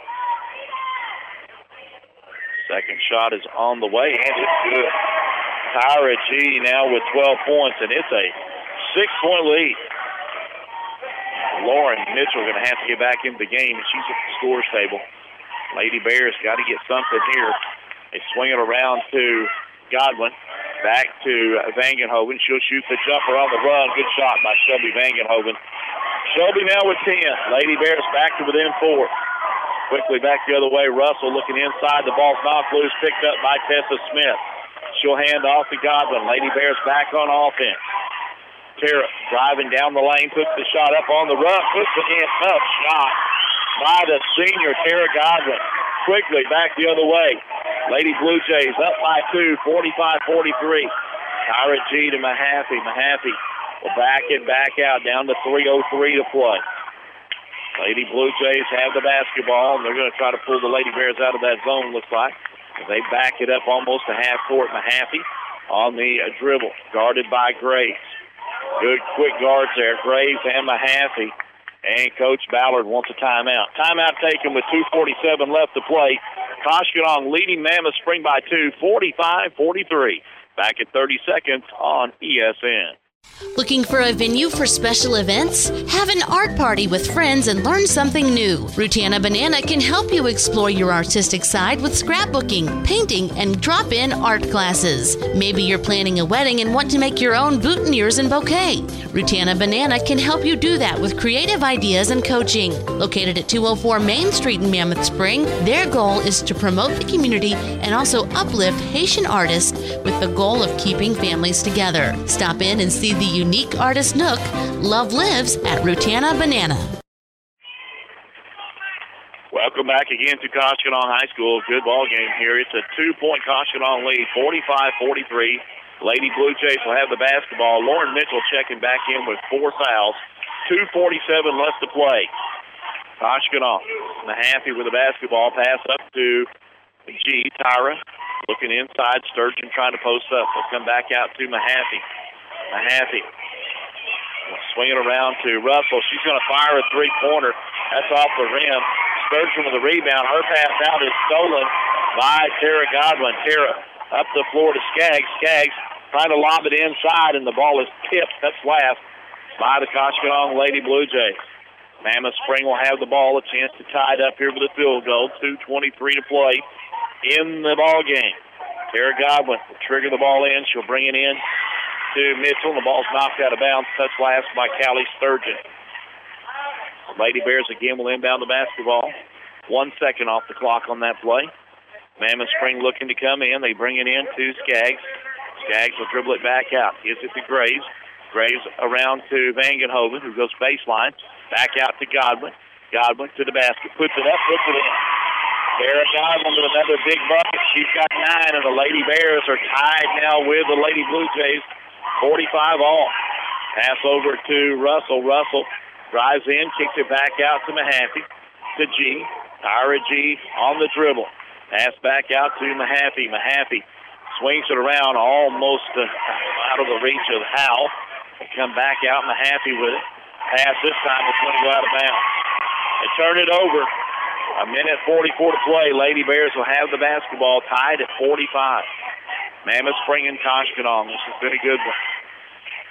B: Second shot is on the way, and it's good. Tyra G now with twelve points, and it's a six-point lead. Lauren Mitchell going to have to get back into the game, and she's at the scores table. Lady Bears got to get something here. They swing it around to Godwin. Back to Vangenhoven. She'll shoot the jumper on the run. Good shot by Shelby Vangenhoven. Shelby now with ten. Lady Bears back to within four. Quickly back the other way. Russell looking inside. The ball's knocked loose. Picked up by Tessa Smith. She'll hand off to Godwin. Lady Bears back on offense. Tara driving down the lane. Puts the shot up on the run. Puts it in. Tough shot by the senior, Tara Godwin. Quickly back the other way. Lady Blue Jays up by two, forty-five forty-three. Tyra G to Mahaffey. Mahaffey will back it back out down to three oh three to play. Lady Blue Jays have the basketball, and they're going to try to pull the Lady Bears out of that zone, looks like. They back it up almost to half court. Mahaffey on the uh, dribble, guarded by Graves. Good quick guards there, Graves and Mahaffey. And Coach Ballard wants a timeout. Timeout taken with two forty-seven left to play. Koshkonong leading Mammoth Spring by two, forty-five forty-three. Back at thirty seconds on E S N.
M: Looking for a venue for special events? Have an art party with friends and learn something new. Rutana Banana can help you explore your artistic side with scrapbooking, painting, and drop-in art classes. Maybe you're planning a wedding and want to make your own boutonnieres and bouquet. Rutana Banana can help you do that with creative ideas and coaching. Located at two oh four Main Street in Mammoth Spring, their goal is to promote the community and also uplift Haitian artists with the goal of keeping families together. Stop in and see the unique artist nook. Love lives at Rutana Banana.
B: Welcome back again to Koshkonong High School. Good ball game here. It's a two-point Koshkonong lead, forty-five forty-three. Lady Blue Jays will have the basketball. Lauren Mitchell checking back in with four fouls. two forty-seven left to play. Koshkonong, Mahaffey with the basketball. Pass up to G. Tyra looking inside. Sturgeon trying to post up. They'll come back out to Mahaffey. Mahaffey will swing it around to Russell. She's going to fire a three-pointer. That's off the rim. Sturgeon with the rebound. Her pass out is stolen by Tara Godwin. Tara up the floor to Skaggs. Skaggs trying to lob it inside, and the ball is tipped. That's last by the Koshkonong Lady Blue Jays. Mammoth Spring will have the ball. A chance to tie it up here with a field goal. two twenty-three to play in the ball game. Tara Godwin will trigger the ball in. She'll bring it in to Mitchell. The ball's knocked out of bounds. Touch last by Callie Sturgeon. Lady Bears again will inbound the basketball. One second off the clock on that play. Mammoth Spring looking to come in. They bring it in to Skaggs. Skaggs will dribble it back out. Gives it to Graves. Graves around to Vangenhoven, who goes baseline. Back out to Godwin. Godwin to the basket. Puts it up. Puts it in. Tara Godwin with another big bucket. She's got nine, and the Lady Bears are tied now with the Lady Blue Jays. forty-five all. Pass over to Russell. Russell drives in, kicks it back out to Mahaffey. To G. Tyra G on the dribble. Pass back out to Mahaffey. Mahaffey swings it around almost uh, out of the reach of Howell. They come back out. Mahaffey with it. Pass this time is going to go out of bounds. They turn it over. A minute forty-four to play. Lady Bears will have the basketball tied at forty-five. Mammoth Spring and Koshkonong. This has been a good one.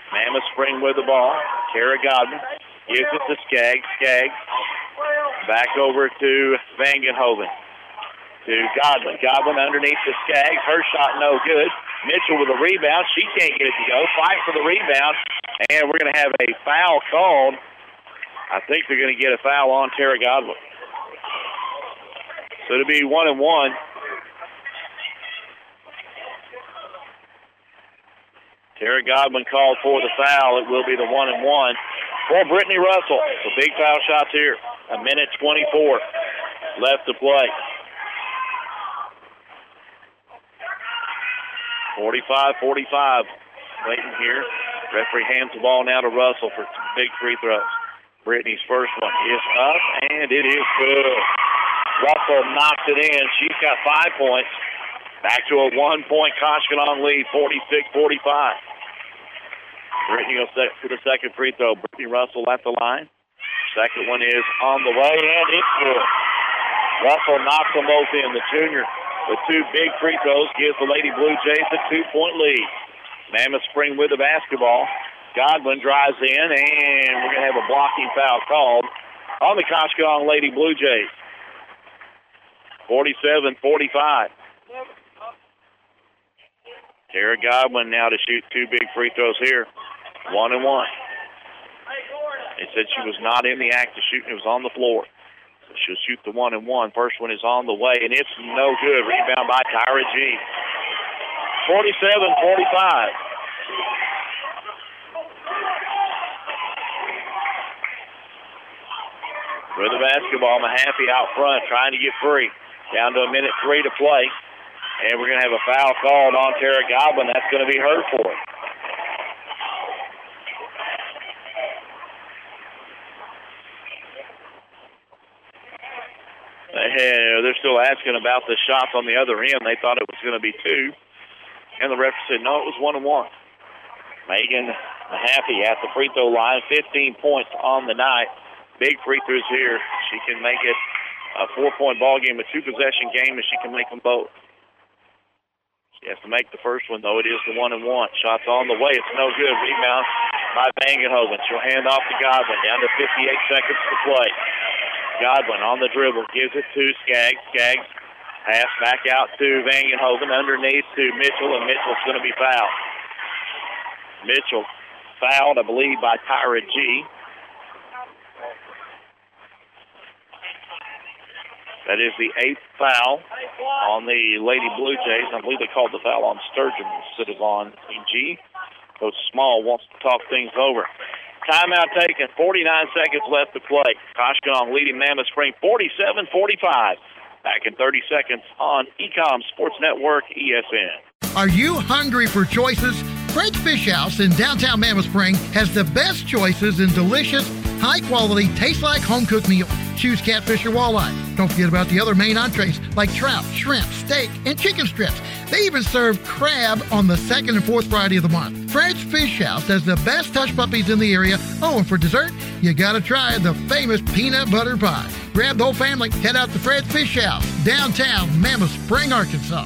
B: Mammoth Spring with the ball. Tara Godwin gives it to Skaggs. Skaggs back over to Vangenhoven. To Godwin. Godwin underneath the Skaggs. Her shot no good. Mitchell with a rebound. She can't get it to go. Fight for the rebound. And we're going to have a foul called. I think they're going to get a foul on Tara Godwin. So it'll be one and one. Tara Godwin called for the foul. It will be the one and one for Brittany Russell. So big foul shots here. A minute twenty-four left to play. forty-five forty-five waiting here. Referee hands the ball now to Russell for some big free throws. Brittany's first one is up, and it is good. Russell knocks it in. She's got five points. Back to a one-point Koshkonong lead, forty-six forty-five. Brittany goes to the second free throw. Brittany Russell at the line. Second one is on the way, and it's good. Russell knocks them both in. The junior with two big free throws gives the Lady Blue Jays a two-point lead. Mammoth Spring with the basketball. Godwin drives in, and we're going to have a blocking foul called on the Koshkonong Lady Blue Jays. forty-seven forty-five. Tara Godwin now to shoot two big free throws here. One and one. They said she was not in the act of shooting. It was on the floor. So she'll shoot the one and one. First one is on the way, and it's no good. Rebound by Tyra G. forty-seven forty-five. With the basketball, Mahaffey out front trying to get free. Down to a minute three to play. And we're going to have a foul called on Tara Godwin. That's going to be her for it. They're still asking about the shots on the other end. They thought it was going to be two. And the referee said, no, it was one and one. Megan Mahaffey at the free throw line, fifteen points on the night. Big free throws here. She can make it a four-point ball game, a two-possession game, and she can make them both. She has to make the first one, though. It is the one and one. Shots on the way. It's no good. Rebound by Vangenhoven. She'll hand off to Godwin. Down to fifty-eight seconds to play. Godwin on the dribble. Gives it to Skaggs. Skaggs pass back out to Vangenhoven. Underneath to Mitchell, and Mitchell's going to be fouled. Mitchell fouled, I believe, by Tyra G. That is the eighth foul on the Lady Blue Jays. I believe they called the foul on Sturgeon instead of on G. Coach Small wants to talk things over. Timeout taken. forty-nine seconds left to play. Koshkonong leading Mammoth Spring forty-seven forty-five. Back in thirty seconds on Ecom Sports Network, E S N.
D: Are you hungry for choices? Fred's Fish House in downtown Mammoth Spring has the best choices in delicious, high-quality, taste-like home-cooked meals. Choose catfish or walleye. Don't forget about the other main entrees like trout, shrimp, steak, and chicken strips. They even serve crab on the second and fourth Friday of the month. Fred's Fish House has the best hush puppies in the area. Oh, and for dessert, you gotta try the famous peanut butter pie. Grab the whole family, head out to Fred's Fish House, downtown Mammoth Spring, Arkansas.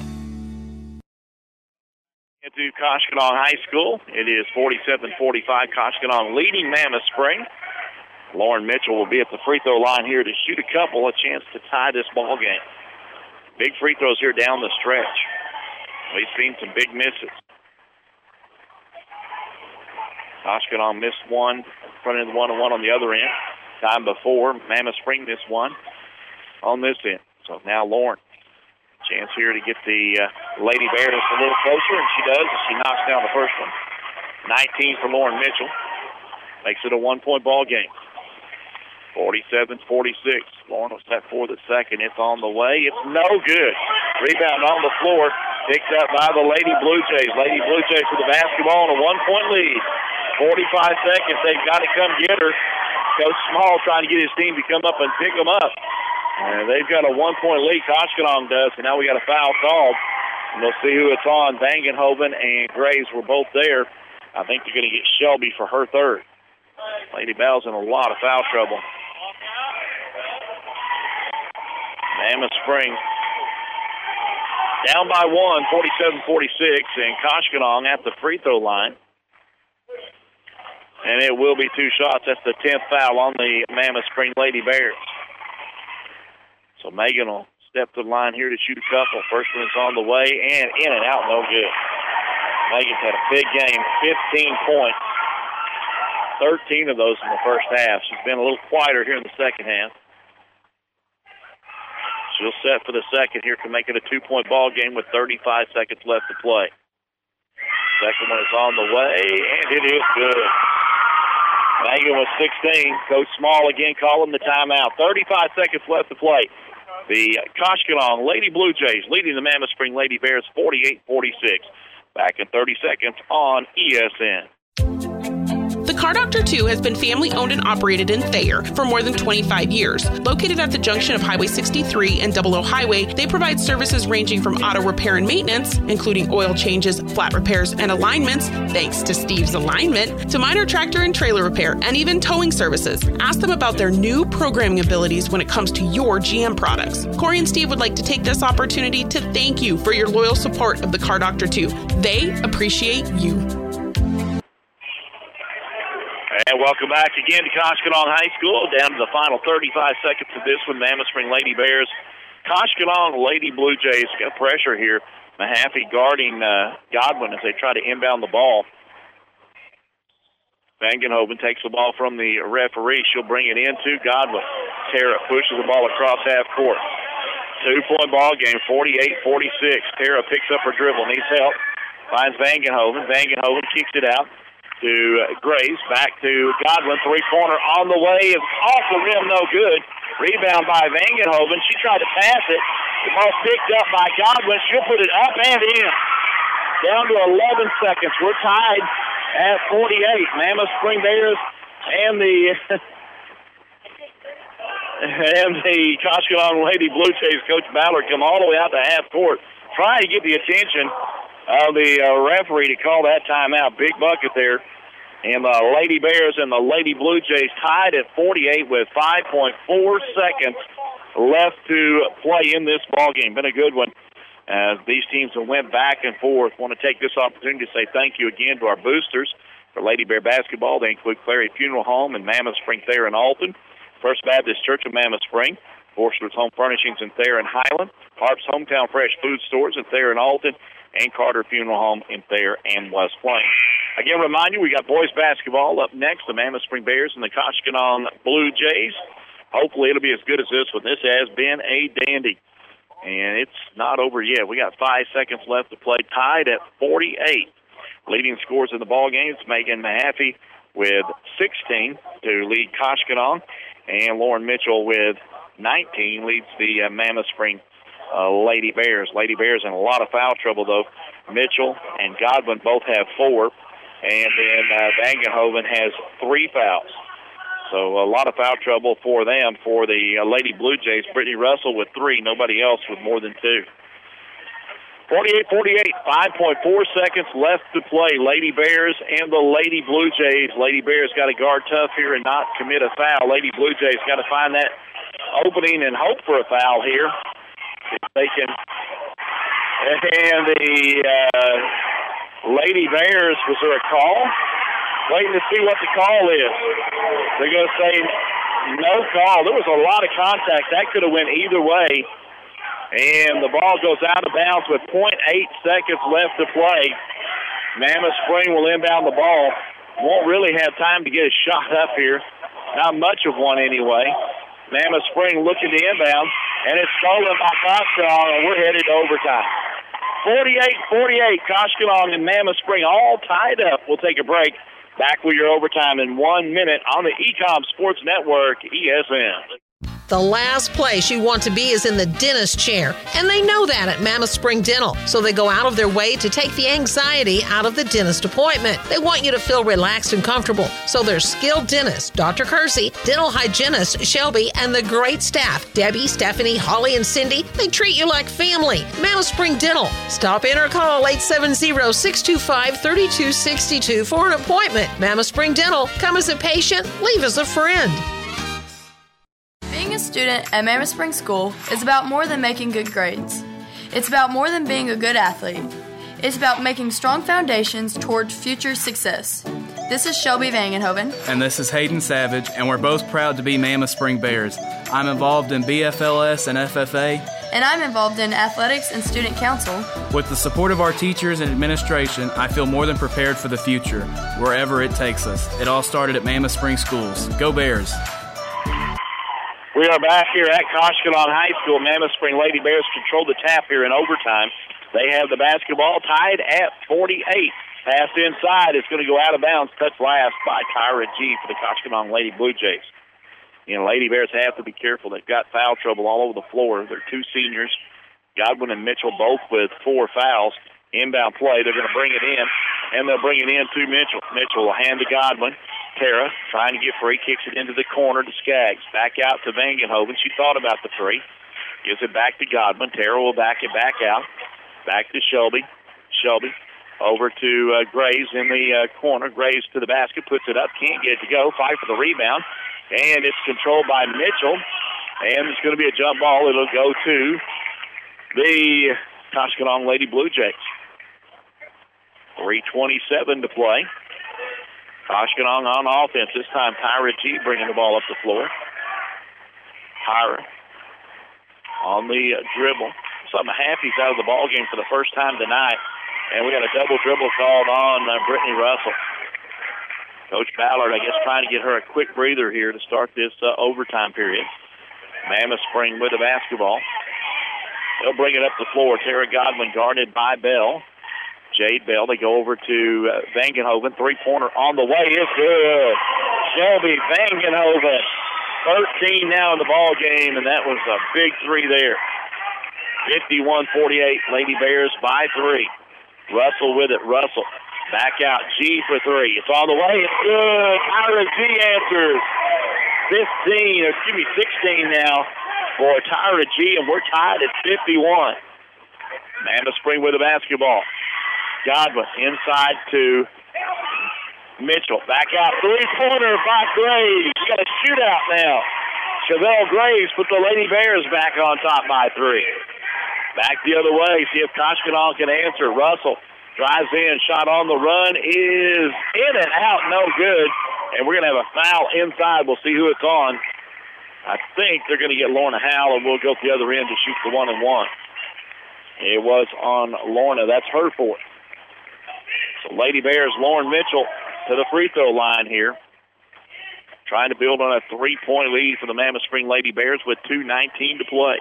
B: Into Koshkonong High School. It is forty-seven forty-five. Koshkonong leading Mammoth Spring. Lauren Mitchell will be at the free throw line here to shoot a couple, a chance to tie this ball game. Big free throws here down the stretch. We've seen some big misses. Koshkonong missed one, front end one and one on the other end. Time before, Mammoth Spring missed one on this end. So now Lauren. Chance here to get the uh, Lady Bears a little closer, and she does, and she knocks down the first one. nineteen for Lauren Mitchell. Makes it a one-point ball game. forty-seven forty-six. Lauren was set for the second. It's on the way. It's no good. Rebound on the floor. Picked up by the Lady Blue Jays. Lady Blue Jays with the basketball and a one-point lead. forty-five seconds. They've got to come get her. Coach Small trying to get his team to come up and pick them up. And they've got a one-point lead. Koshkonong does, and now we got a foul called. And we'll see who it's on. Vangenhoven and Graves were both there. I think they're going to get Shelby for her third. Lady Bell's in a lot of foul trouble. Mammoth Spring down by one, forty-seven forty-six, and Koshkonong at the free throw line And it will be two shots. That's the tenth foul on the Mammoth Spring Lady Bears. So Megan will step to the line here to shoot a couple. First one's on the way, and in and out, no good. Megan's had a big game, fifteen points. thirteen of those in the first half. She's been a little quieter here in the second half. She'll set for the second here to make it a two-point ball game with thirty-five seconds left to play. Second one is on the way, and it is good. Megan was sixteen. Coach Small again calling the timeout. thirty-five seconds left to play. The Koshkonong Lady Blue Jays leading the Mammoth Spring Lady Bears forty-eight forty-six. Back in thirty seconds on E S N.
I: The Car Doctor two has been family-owned and operated in Thayer for more than twenty-five years. Located at the junction of Highway sixty-three and Double O Highway, they provide services ranging from auto repair and maintenance, including oil changes, flat repairs, and alignments, thanks to Steve's Alignment, to minor tractor and trailer repair, and even towing services. Ask them about their new programming abilities when it comes to your G M products. Corey and Steve would like to take this opportunity to thank you for your loyal support of the Car Doctor two. They appreciate you.
B: And welcome back again to Koshkonong High School. Down to the final thirty-five seconds of this one. Mammoth Spring Lady Bears. Koshkonong Lady Blue Jays got pressure here. Mahaffey guarding uh, Godwin as they try to inbound the ball. Vangenhoven takes the ball from the referee. She'll bring it into Godwin. Tara pushes the ball across half court. Two-point ball game, forty-eight forty-six. Tara picks up her dribble, needs help. Finds Vangenhoven. Vangenhoven kicks it out to Grace, back to Godwin, three-pointer on the way, is off the rim, no good. Rebound by Vangenhoven. She tried to pass it. The ball picked up by Godwin. She'll put it up and in. Down to eleven seconds. We're tied at forty-eight. Mammoth Spring Bears and the and the Koshkonong Lady Blue Jays, Coach Ballard, come all the way out to half court, trying to get the attention of the uh, referee to call that timeout. Big bucket there. And the Lady Bears and the Lady Blue Jays tied at forty-eight with five point four seconds left to play in this ballgame. Been a good one. Uh, these teams have went back and forth. Want to take this opportunity to say thank you again to our boosters for Lady Bear basketball. They include Clary Funeral Home and Mammoth Spring Thayer and Alton, First Baptist Church of Mammoth Spring, Forster's Home Furnishings in Thayer and Highland, Harp's Hometown Fresh Food Stores in Thayer and Alton, and Carter Funeral Home in Thayer and West Plains. Again, remind you, we got boys basketball up next, the Mammoth Spring Bears and the Koshkonong Blue Jays. Hopefully it'll be as good as this one. This has been a dandy. And it's not over yet. We got five seconds left to play, tied at forty-eight. Leading scores in the ball game, it's Megan Mahaffey with sixteen to lead Koshkonong, and Lauren Mitchell with nineteen leads the uh, Mammoth Spring uh, Lady Bears. Lady Bears in a lot of foul trouble, though. Mitchell and Godwin both have four, and then uh, Vangenhoven has three fouls. So a lot of foul trouble for them. For the uh, Lady Blue Jays, Brittany Russell with three, nobody else with more than two. forty-eight forty-eight, five point four seconds left to play. Lady Bears and the Lady Blue Jays. Lady Bears got to guard tough here and not commit a foul. Lady Blue Jays got to find that opening and hope for a foul here. If they can. And the uh, Lady Bears, was there a call? Waiting to see what the call is. They're going to say no call. There was a lot of contact. That could have went either way. And the ball goes out of bounds with point eight seconds left to play. Mammoth Spring will inbound the ball. Won't really have time to get a shot up here. Not much of one anyway. Mammoth Spring looking to inbound, and it's stolen by Koshkonong, and we're headed to overtime. forty-eight forty-eight, Koshkonong and Mammoth Spring all tied up. We'll take a break. Back with your overtime in one minute on the E Com Sports Network, E S N.
C: The last place you want to be is in the dentist chair, and they know that at Mammoth Spring Dental, so they go out of their way to take the anxiety out of the dentist appointment. They want you to feel relaxed and comfortable, so their skilled dentist, Doctor Kersey, dental hygienist Shelby, and the great staff, Debbie, Stephanie, Holly, and Cindy, they treat you like family. Mammoth Spring Dental. Stop in or call eight seven zero, six two five, three two six two for an appointment. Mammoth Spring Dental. Come as a patient, leave as a friend.
J: Being a student at Mammoth Spring School is about more than making good grades. It's about more than being a good athlete. It's about making strong foundations toward future success. This is Shelby Vangenhoven.
Q: And this is Hayden Savage, and we're both proud to be Mammoth Spring Bears. I'm involved in B F L S and F F A.
J: And I'm involved in athletics and student council.
Q: With the support of our teachers and administration, I feel more than prepared for the future, wherever it takes us. It all started at Mammoth Spring Schools. Go Bears!
B: We are back here at Koshkonong High School. Mammoth Spring Lady Bears control the tap here in overtime. They have the basketball tied at forty-eight. Pass inside. It's going to go out of bounds. Touch last by Tyra G for the Koshkonong Lady Blue Jays. You know, Lady Bears have to be careful. They've got foul trouble all over the floor. They're two seniors, Godwin and Mitchell, both with four fouls. Inbound play. They're going to bring it in, and they'll bring it in to Mitchell. Mitchell will hand to Godwin. Tara trying to get free, kicks it into the corner to Skaggs. Back out to Vangenhoven. She thought about the three. Gives it back to Godwin. Tara will back it back out. Back to Shelby. Shelby over to uh, Graves in the uh, corner. Graves to the basket, puts it up, can't get it to go. Fight for the rebound, and it's controlled by Mitchell. And it's going to be a jump ball. It'll go to the Koshkonong Lady Blue Jays. three twenty-seven to play. Koshkonong on offense. This time Tyra G bringing the ball up the floor. Tyra on the uh, dribble. So Mahaffey's out of the ball game for the first time tonight. And we got a double dribble called on uh, Brittany Russell. Coach Ballard, I guess, trying to get her a quick breather here to start this uh, overtime period. Mammoth Spring with the basketball. They'll bring it up the floor. Tara Godwin guarded by Bell. Jade Bell. They go over to uh, Vangenhoven. Three-pointer on the way. It's good. Shelby Vangenhoven. thirteen now in the ball game, and that was a big three there. fifty-one forty-eight. Lady Bears by three. Russell with it. Russell back out. G for three. It's on the way. It's good. Tyra G answers. fifteen, or excuse me, sixteen now for Tyra G, and we're tied at fifty-one. Mammoth Spring with the basketball. Godwin inside to Mitchell. Back out. Three-pointer by Graves. You got a shootout now. Chevelle Graves put the Lady Bears back on top by three. Back the other way. See if Koshkonong can answer. Russell drives in. Shot on the run is in and out. No good. And we're going to have a foul inside. We'll see who it's on. I think they're going to get Lorna Howell, and we'll go to the other end to shoot the one and one. It was on Lorna. That's her fourth. So Lady Bears, Lauren Mitchell to the free throw line here. Trying to build on a three-point lead for the Mammoth Spring Lady Bears with two nineteen to play.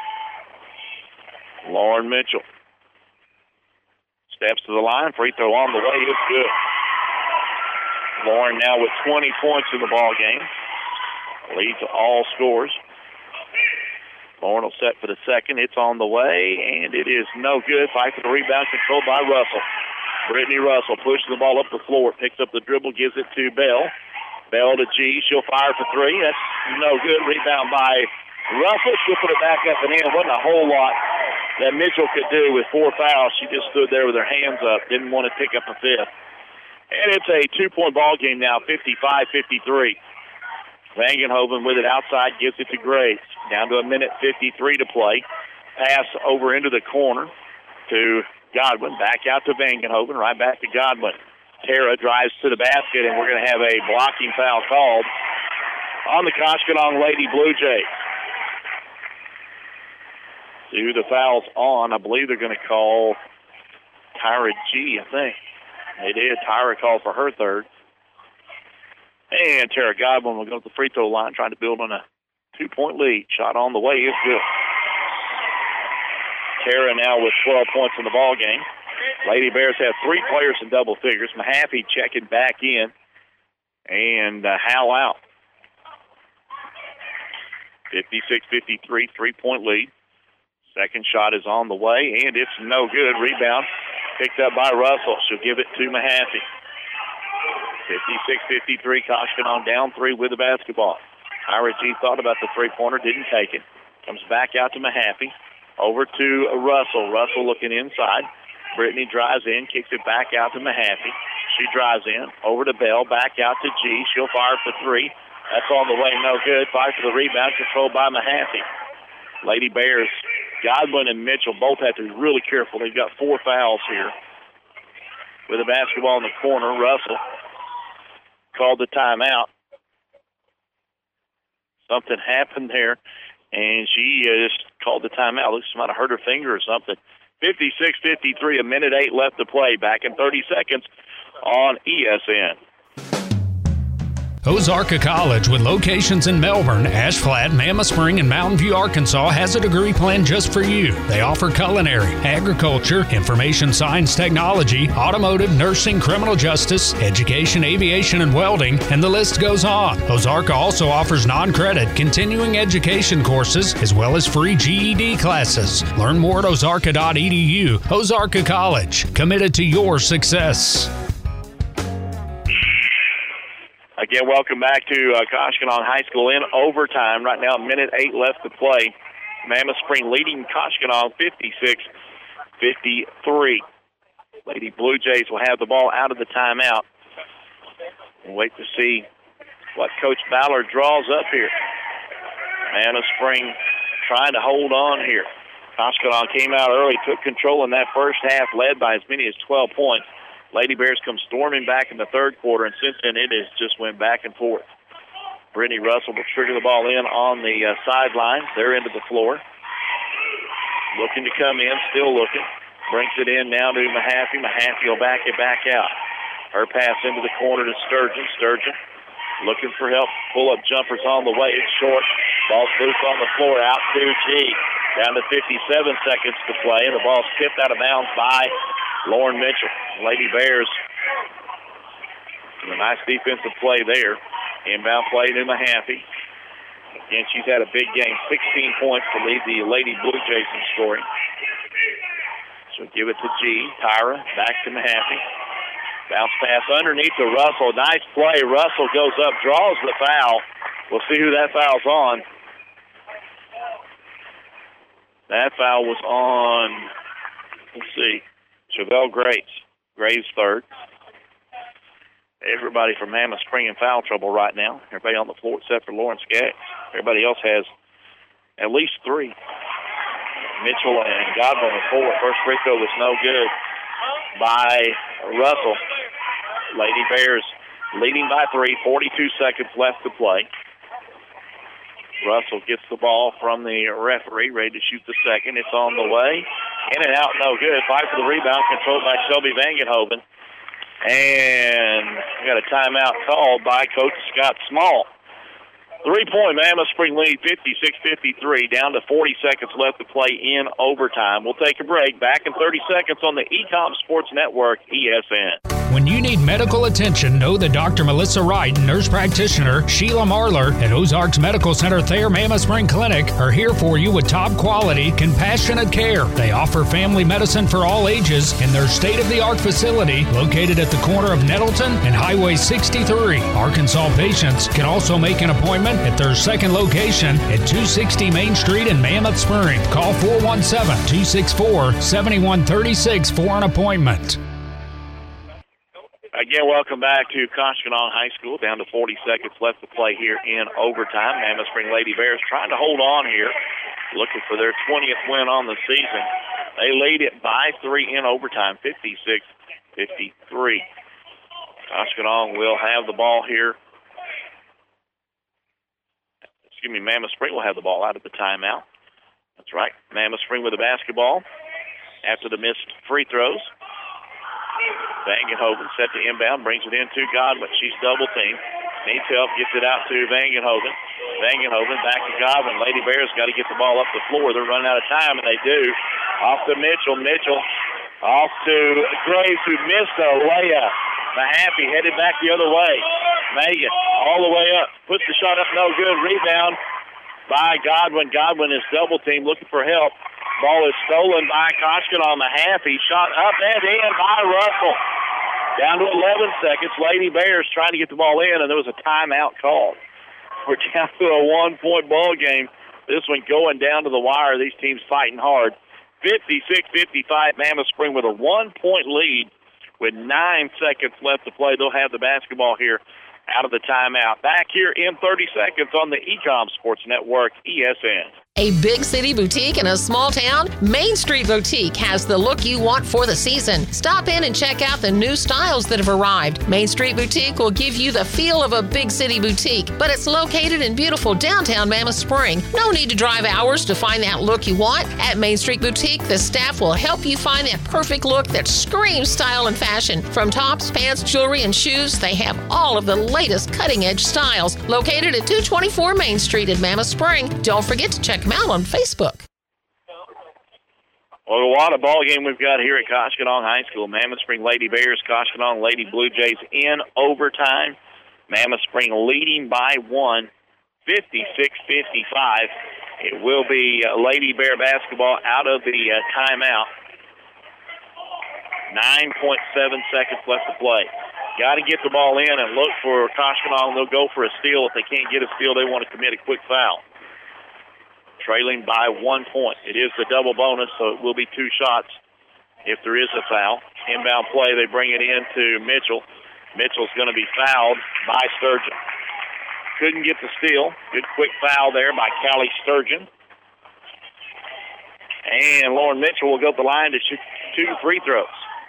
B: Lauren Mitchell steps to the line. Free throw on the way. It's good. Lauren now with twenty points in the ball game. Leads all scores. Lauren will set for the second. It's on the way, and it is no good. Fight for the rebound, controlled by Russell. Brittany Russell pushes the ball up the floor, picks up the dribble, gives it to Bell. Bell to G. She'll fire for three. That's no good. Rebound by Russell. She'll put it back up and in. Wasn't a whole lot that Mitchell could do with four fouls. She just stood there with her hands up. Didn't want to pick up a fifth. And it's a two-point ball game now, fifty-five fifty-three. Vangenhoven with it outside, gives it to Graves. Down to a minute fifty-three to play. Pass over into the corner to Godwin. Back out to Vangenhoven. Right back to Godwin. Tara drives to the basket, and we're going to have a blocking foul called on the Koshkonong Lady Blue Jays. See who the foul's on. I believe they're going to call Tyra G, I think. They did. Tyra called for her third. And Tara Godwin will go to the free throw line, trying to build on a two-point lead. Shot on the way is good. Tara now with twelve points in the ball game. Lady Bears have three players in double figures. Mahaffey checking back in, and uh, Hal out. fifty-six fifty-three, three-point lead. Second shot is on the way, and it's no good. Rebound picked up by Russell. She'll give it to Mahaffey. fifty-six fifty-three, Koshkonong down three with the basketball. Tyra G thought about the three-pointer, didn't take it. Comes back out to Mahaffey. Over to Russell. Russell looking inside. Brittany drives in, kicks it back out to Mahaffey. She drives in. Over to Bell, back out to G. She'll fire for three. That's on the way, no good. Fire for the rebound, controlled by Mahaffey. Lady Bears, Godwin and Mitchell both have to be really careful. They've got four fouls here. With the basketball in the corner, Russell called the timeout. Something happened there, and she uh, just called the timeout. Looks like she might have hurt her finger or something. fifty-six fifty-three, a minute eight left to play. Back in thirty seconds on E S N.
G: Ozarka College, with locations in Melbourne, Ashflat, Mammoth Spring, and Mountain View, Arkansas, has a degree plan just for you. They offer culinary, agriculture, information science technology, automotive, nursing, criminal justice, education, aviation, and welding, and the list goes on. Ozarka also offers non-credit continuing education courses as well as free G E D classes. Learn more at ozarka dot e d u. Ozarka College, committed to your success.
B: Again, welcome back to uh, Koshkonong High School in overtime. Right now, a minute eight left to play. Mammoth Spring leading Koshkonong fifty-six fifty-three. Lady Blue Jays will have the ball out of the timeout. We'll wait to see what Coach Ballard draws up here. Mammoth Spring trying to hold on here. Koshkonong came out early, took control in that first half, led by as many as twelve points. Lady Bears come storming back in the third quarter, and since then it has just went back and forth. Brittany Russell will trigger the ball in on the uh, sidelines. They're into the floor. Looking to come in, still looking. Brings it in now to Mahaffey. Mahaffey will back it back out. Her pass into the corner to Sturgeon. Sturgeon looking for help. Pull-up jumpers on the way. It's short. Ball's loose on the floor. Out to G. Down to fifty-seven seconds to play, and the ball's tipped out of bounds by Lauren Mitchell. Lady Bears, a nice defensive play there. Inbound play to Mahaffey. Again, she's had a big game, sixteen points to lead the Lady Blue Jays in scoring. So give it to G. Tyra, back to Mahaffey. Bounce pass underneath to Russell. Nice play. Russell goes up, draws the foul. We'll see who that foul's on. That foul was on, let's see, Chevelle Graves. Graves third. Everybody from Mammoth Spring in foul trouble right now. Everybody on the floor except for Lauren Skaggs. Everybody else has at least three. Mitchell and Godwin are forward. First free throw was no good by Russell. Lady Bears leading by three. forty-two seconds left to play. Russell gets the ball from the referee, ready to shoot the second. It's on the way. In and out, no good. Fight for the rebound, controlled by Shelby Vangenhoven. And we got a timeout called by Coach Scott Small. Three-point Mammoth Spring lead, fifty-six fifty-three, down to forty seconds left to play in overtime. We'll take a break. Back in thirty seconds on the E-Com Sports Network, E S N.
G: When you need medical attention, know that Doctor Melissa Wright and nurse practitioner Sheila Marlar at Ozarks Medical Center Thayer Mammoth Spring Clinic are here for you with top quality, compassionate care. They offer family medicine for all ages in their state-of-the-art facility located at the corner of Nettleton and Highway sixty-three. Arkansas patients can also make an appointment at their second location at two sixty Main Street in Mammoth Spring. Call four one seven, two six four, seven one three six for an appointment.
B: Again, welcome back to Koshkonong High School. Down to forty seconds left to play here in overtime. Mammoth Spring Lady Bears trying to hold on here, looking for their twentieth win on the season. They lead it by three in overtime, fifty-six fifty-three. Koshkonong will have the ball here. Excuse me, Mammoth Spring will have the ball out of the timeout. That's right. Mammoth Spring with the basketball after the missed free throws. Vangenhoven set to inbound, brings it into Godwin. She's double teamed. Needs help, gets it out to Vangenhoven. Vangenhoven back to Godwin. Lady Bears got to get the ball up the floor. They're running out of time, and they do. Off to Mitchell. Mitchell off to Graves, who missed a layup. Mahaffey headed back the other way. Megan all the way up. Puts the shot up, no good. Rebound by Godwin. Godwin is double teamed, looking for help. Ball is stolen by Koshkonong. Mahaffey shot up and in by Russell. Down to eleven seconds. Lady Bears trying to get the ball in, and there was a timeout called. We're down to a one-point ball game. This one going down to the wire. These teams fighting hard. fifty-six fifty-five, Mammoth Spring with a one-point lead with nine seconds left to play. They'll have the basketball here out of the timeout. Back here in thirty seconds on the E-Com Sports Network, E S N.
C: A big city boutique in a small town? Main Street Boutique has the look you want for the season. Stop in and check out the new styles that have arrived. Main Street Boutique will give you the feel of a big city boutique, but it's located in beautiful downtown Mammoth Spring. No need to drive hours to find that look you want. At Main Street Boutique, the staff will help you find that perfect look that screams style and fashion. From tops, pants, jewelry, and shoes, they have all of the latest cutting-edge styles. Located at two twenty-four Main Street in Mammoth Spring. Don't forget to check them out on Facebook.
B: Well, what a ball game we've got here at Koshkonong High School. Mammoth Spring Lady Bears, Koshkonong Lady Blue Jays in overtime. Mammoth Spring leading by one, fifty-six fifty-five. It will be uh, Lady Bear basketball out of the uh, timeout. nine point seven seconds left to play. Got to get the ball in and look for Koshkonong. They'll go for a steal. If they can't get a steal, they want to commit a quick foul. Trailing by one point. It is the double bonus, so it will be two shots if there is a foul. Inbound play, they bring it in to Mitchell. Mitchell's going to be fouled by Sturgeon. Couldn't get the steal. Good quick foul there by Callie Sturgeon. And Lauren Mitchell will go to the line to shoot two free throws.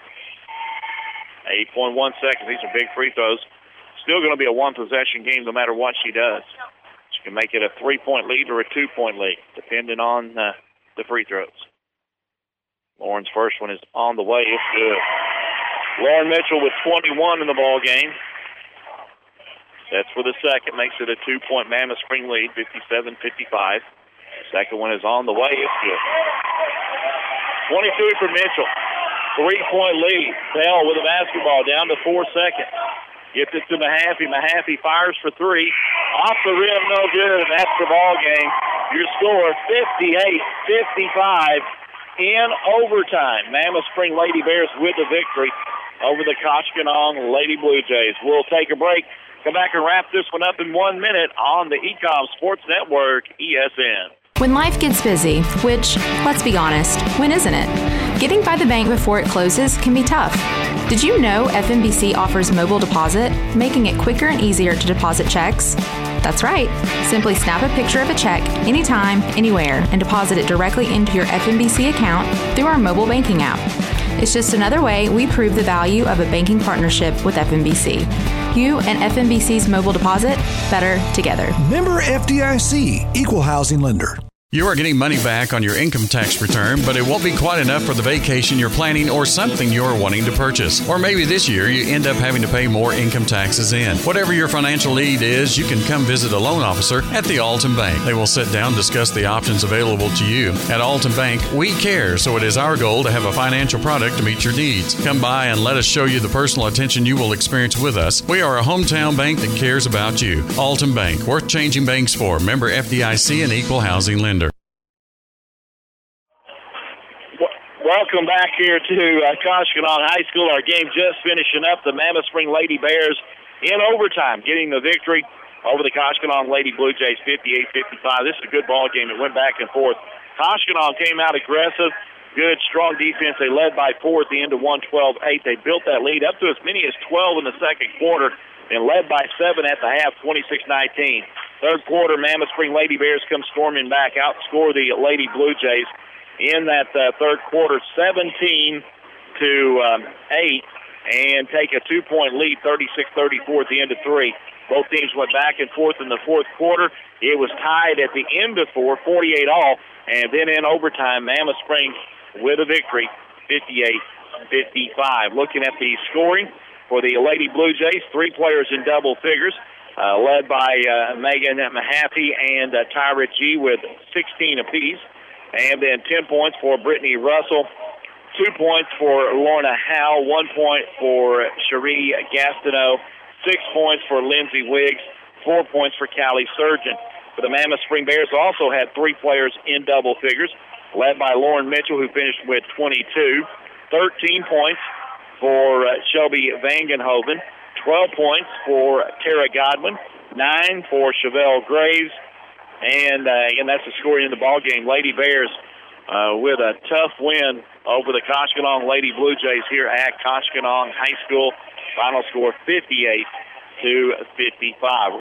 B: eight point one seconds. These are big free throws. Still going to be a one-possession game no matter what she does. She can make it a three-point lead or a two-point lead, depending on uh, the free throws. Lauren's first one is on the way. It's good. Lauren Mitchell with twenty-one in the ball game. That's for the second. Makes it a two-point Mammoth Spring lead, fifty-seven fifty-five. Second one is on the way. It's good. twenty-two for Mitchell. Three-point lead. Bell with the basketball down to four seconds. Gets it to Mahaffey. Mahaffey fires for three. Off the rim, no good, and that's the ball game. Your score, fifty-eight fifty-five in overtime. Mammoth Spring Lady Bears with the victory over the Koshkonong Lady Blue Jays. We'll take a break. Come back and wrap this one up in one minute on the Ecom Sports Network, E S N.
E: When life gets busy, which, let's be honest, when isn't it? Getting by the bank before it closes can be tough. Did you know F M B C offers mobile deposit, making it quicker and easier to deposit checks? That's right. Simply snap a picture of a check anytime, anywhere, and deposit it directly into your F M B C account through our mobile banking app. It's just another way we prove the value of a banking partnership with F M B C. You and F M B C's mobile deposit, better together.
R: Member F D I C, Equal Housing Lender.
K: You are getting money back on your income tax return, but it won't be quite enough for the vacation you're planning or something you're wanting to purchase. Or maybe this year you end up having to pay more income taxes in. Whatever your financial need is, you can come visit a loan officer at the Alton Bank. They will sit down and discuss the options available to you. At Alton Bank, we care, so it is our goal to have a financial product to meet your needs. Come by and let us show you the personal attention you will experience with us. We are a hometown bank that cares about you. Alton Bank, worth changing banks for. Member F D I C and Equal Housing Lender.
B: Welcome back here to uh, Koshkonong High School. Our game just finishing up. The Mammoth Spring Lady Bears in overtime, getting the victory over the Koshkonong Lady Blue Jays, fifty-eight fifty-five. This is a good ball game. It went back and forth. Koshkonong came out aggressive, good, strong defense. They led by four at the end of one twelve eight. They built that lead up to as many as twelve in the second quarter and led by seven at the half, twenty-six nineteen. Third quarter, Mammoth Spring Lady Bears come storming back, outscore the Lady Blue Jays in that uh, third quarter, seventeen to eight, and take a two-point lead, thirty-six thirty-four at the end of three. Both teams went back and forth in the fourth quarter. It was tied at the end of four, forty-eight all, and then in overtime, Mammoth Spring with a victory, fifty-eight fifty-five. Looking at the scoring for the Lady Blue Jays, three players in double figures, uh, led by uh, Megan Mahaffey and uh, Tyra G with sixteen apiece. And then ten points for Brittany Russell, two points for Lorna Howe, one point for Cherie Gastineau, six points for Lindsay Wiggs, four points for Callie Sturgeon. But the Mammoth Spring Bears also had three players in double figures, led by Lauren Mitchell, who finished with twenty-two, thirteen points for uh, Shelby Vangenhoven, twelve points for Tara Godwin, nine for Chevelle Graves. And, uh, again, that's the scoring in the ball game. Lady Bears uh, with a tough win over the Koshkonong Lady Blue Jays here at Koshkonong High School. Final score fifty-eight to fifty-five.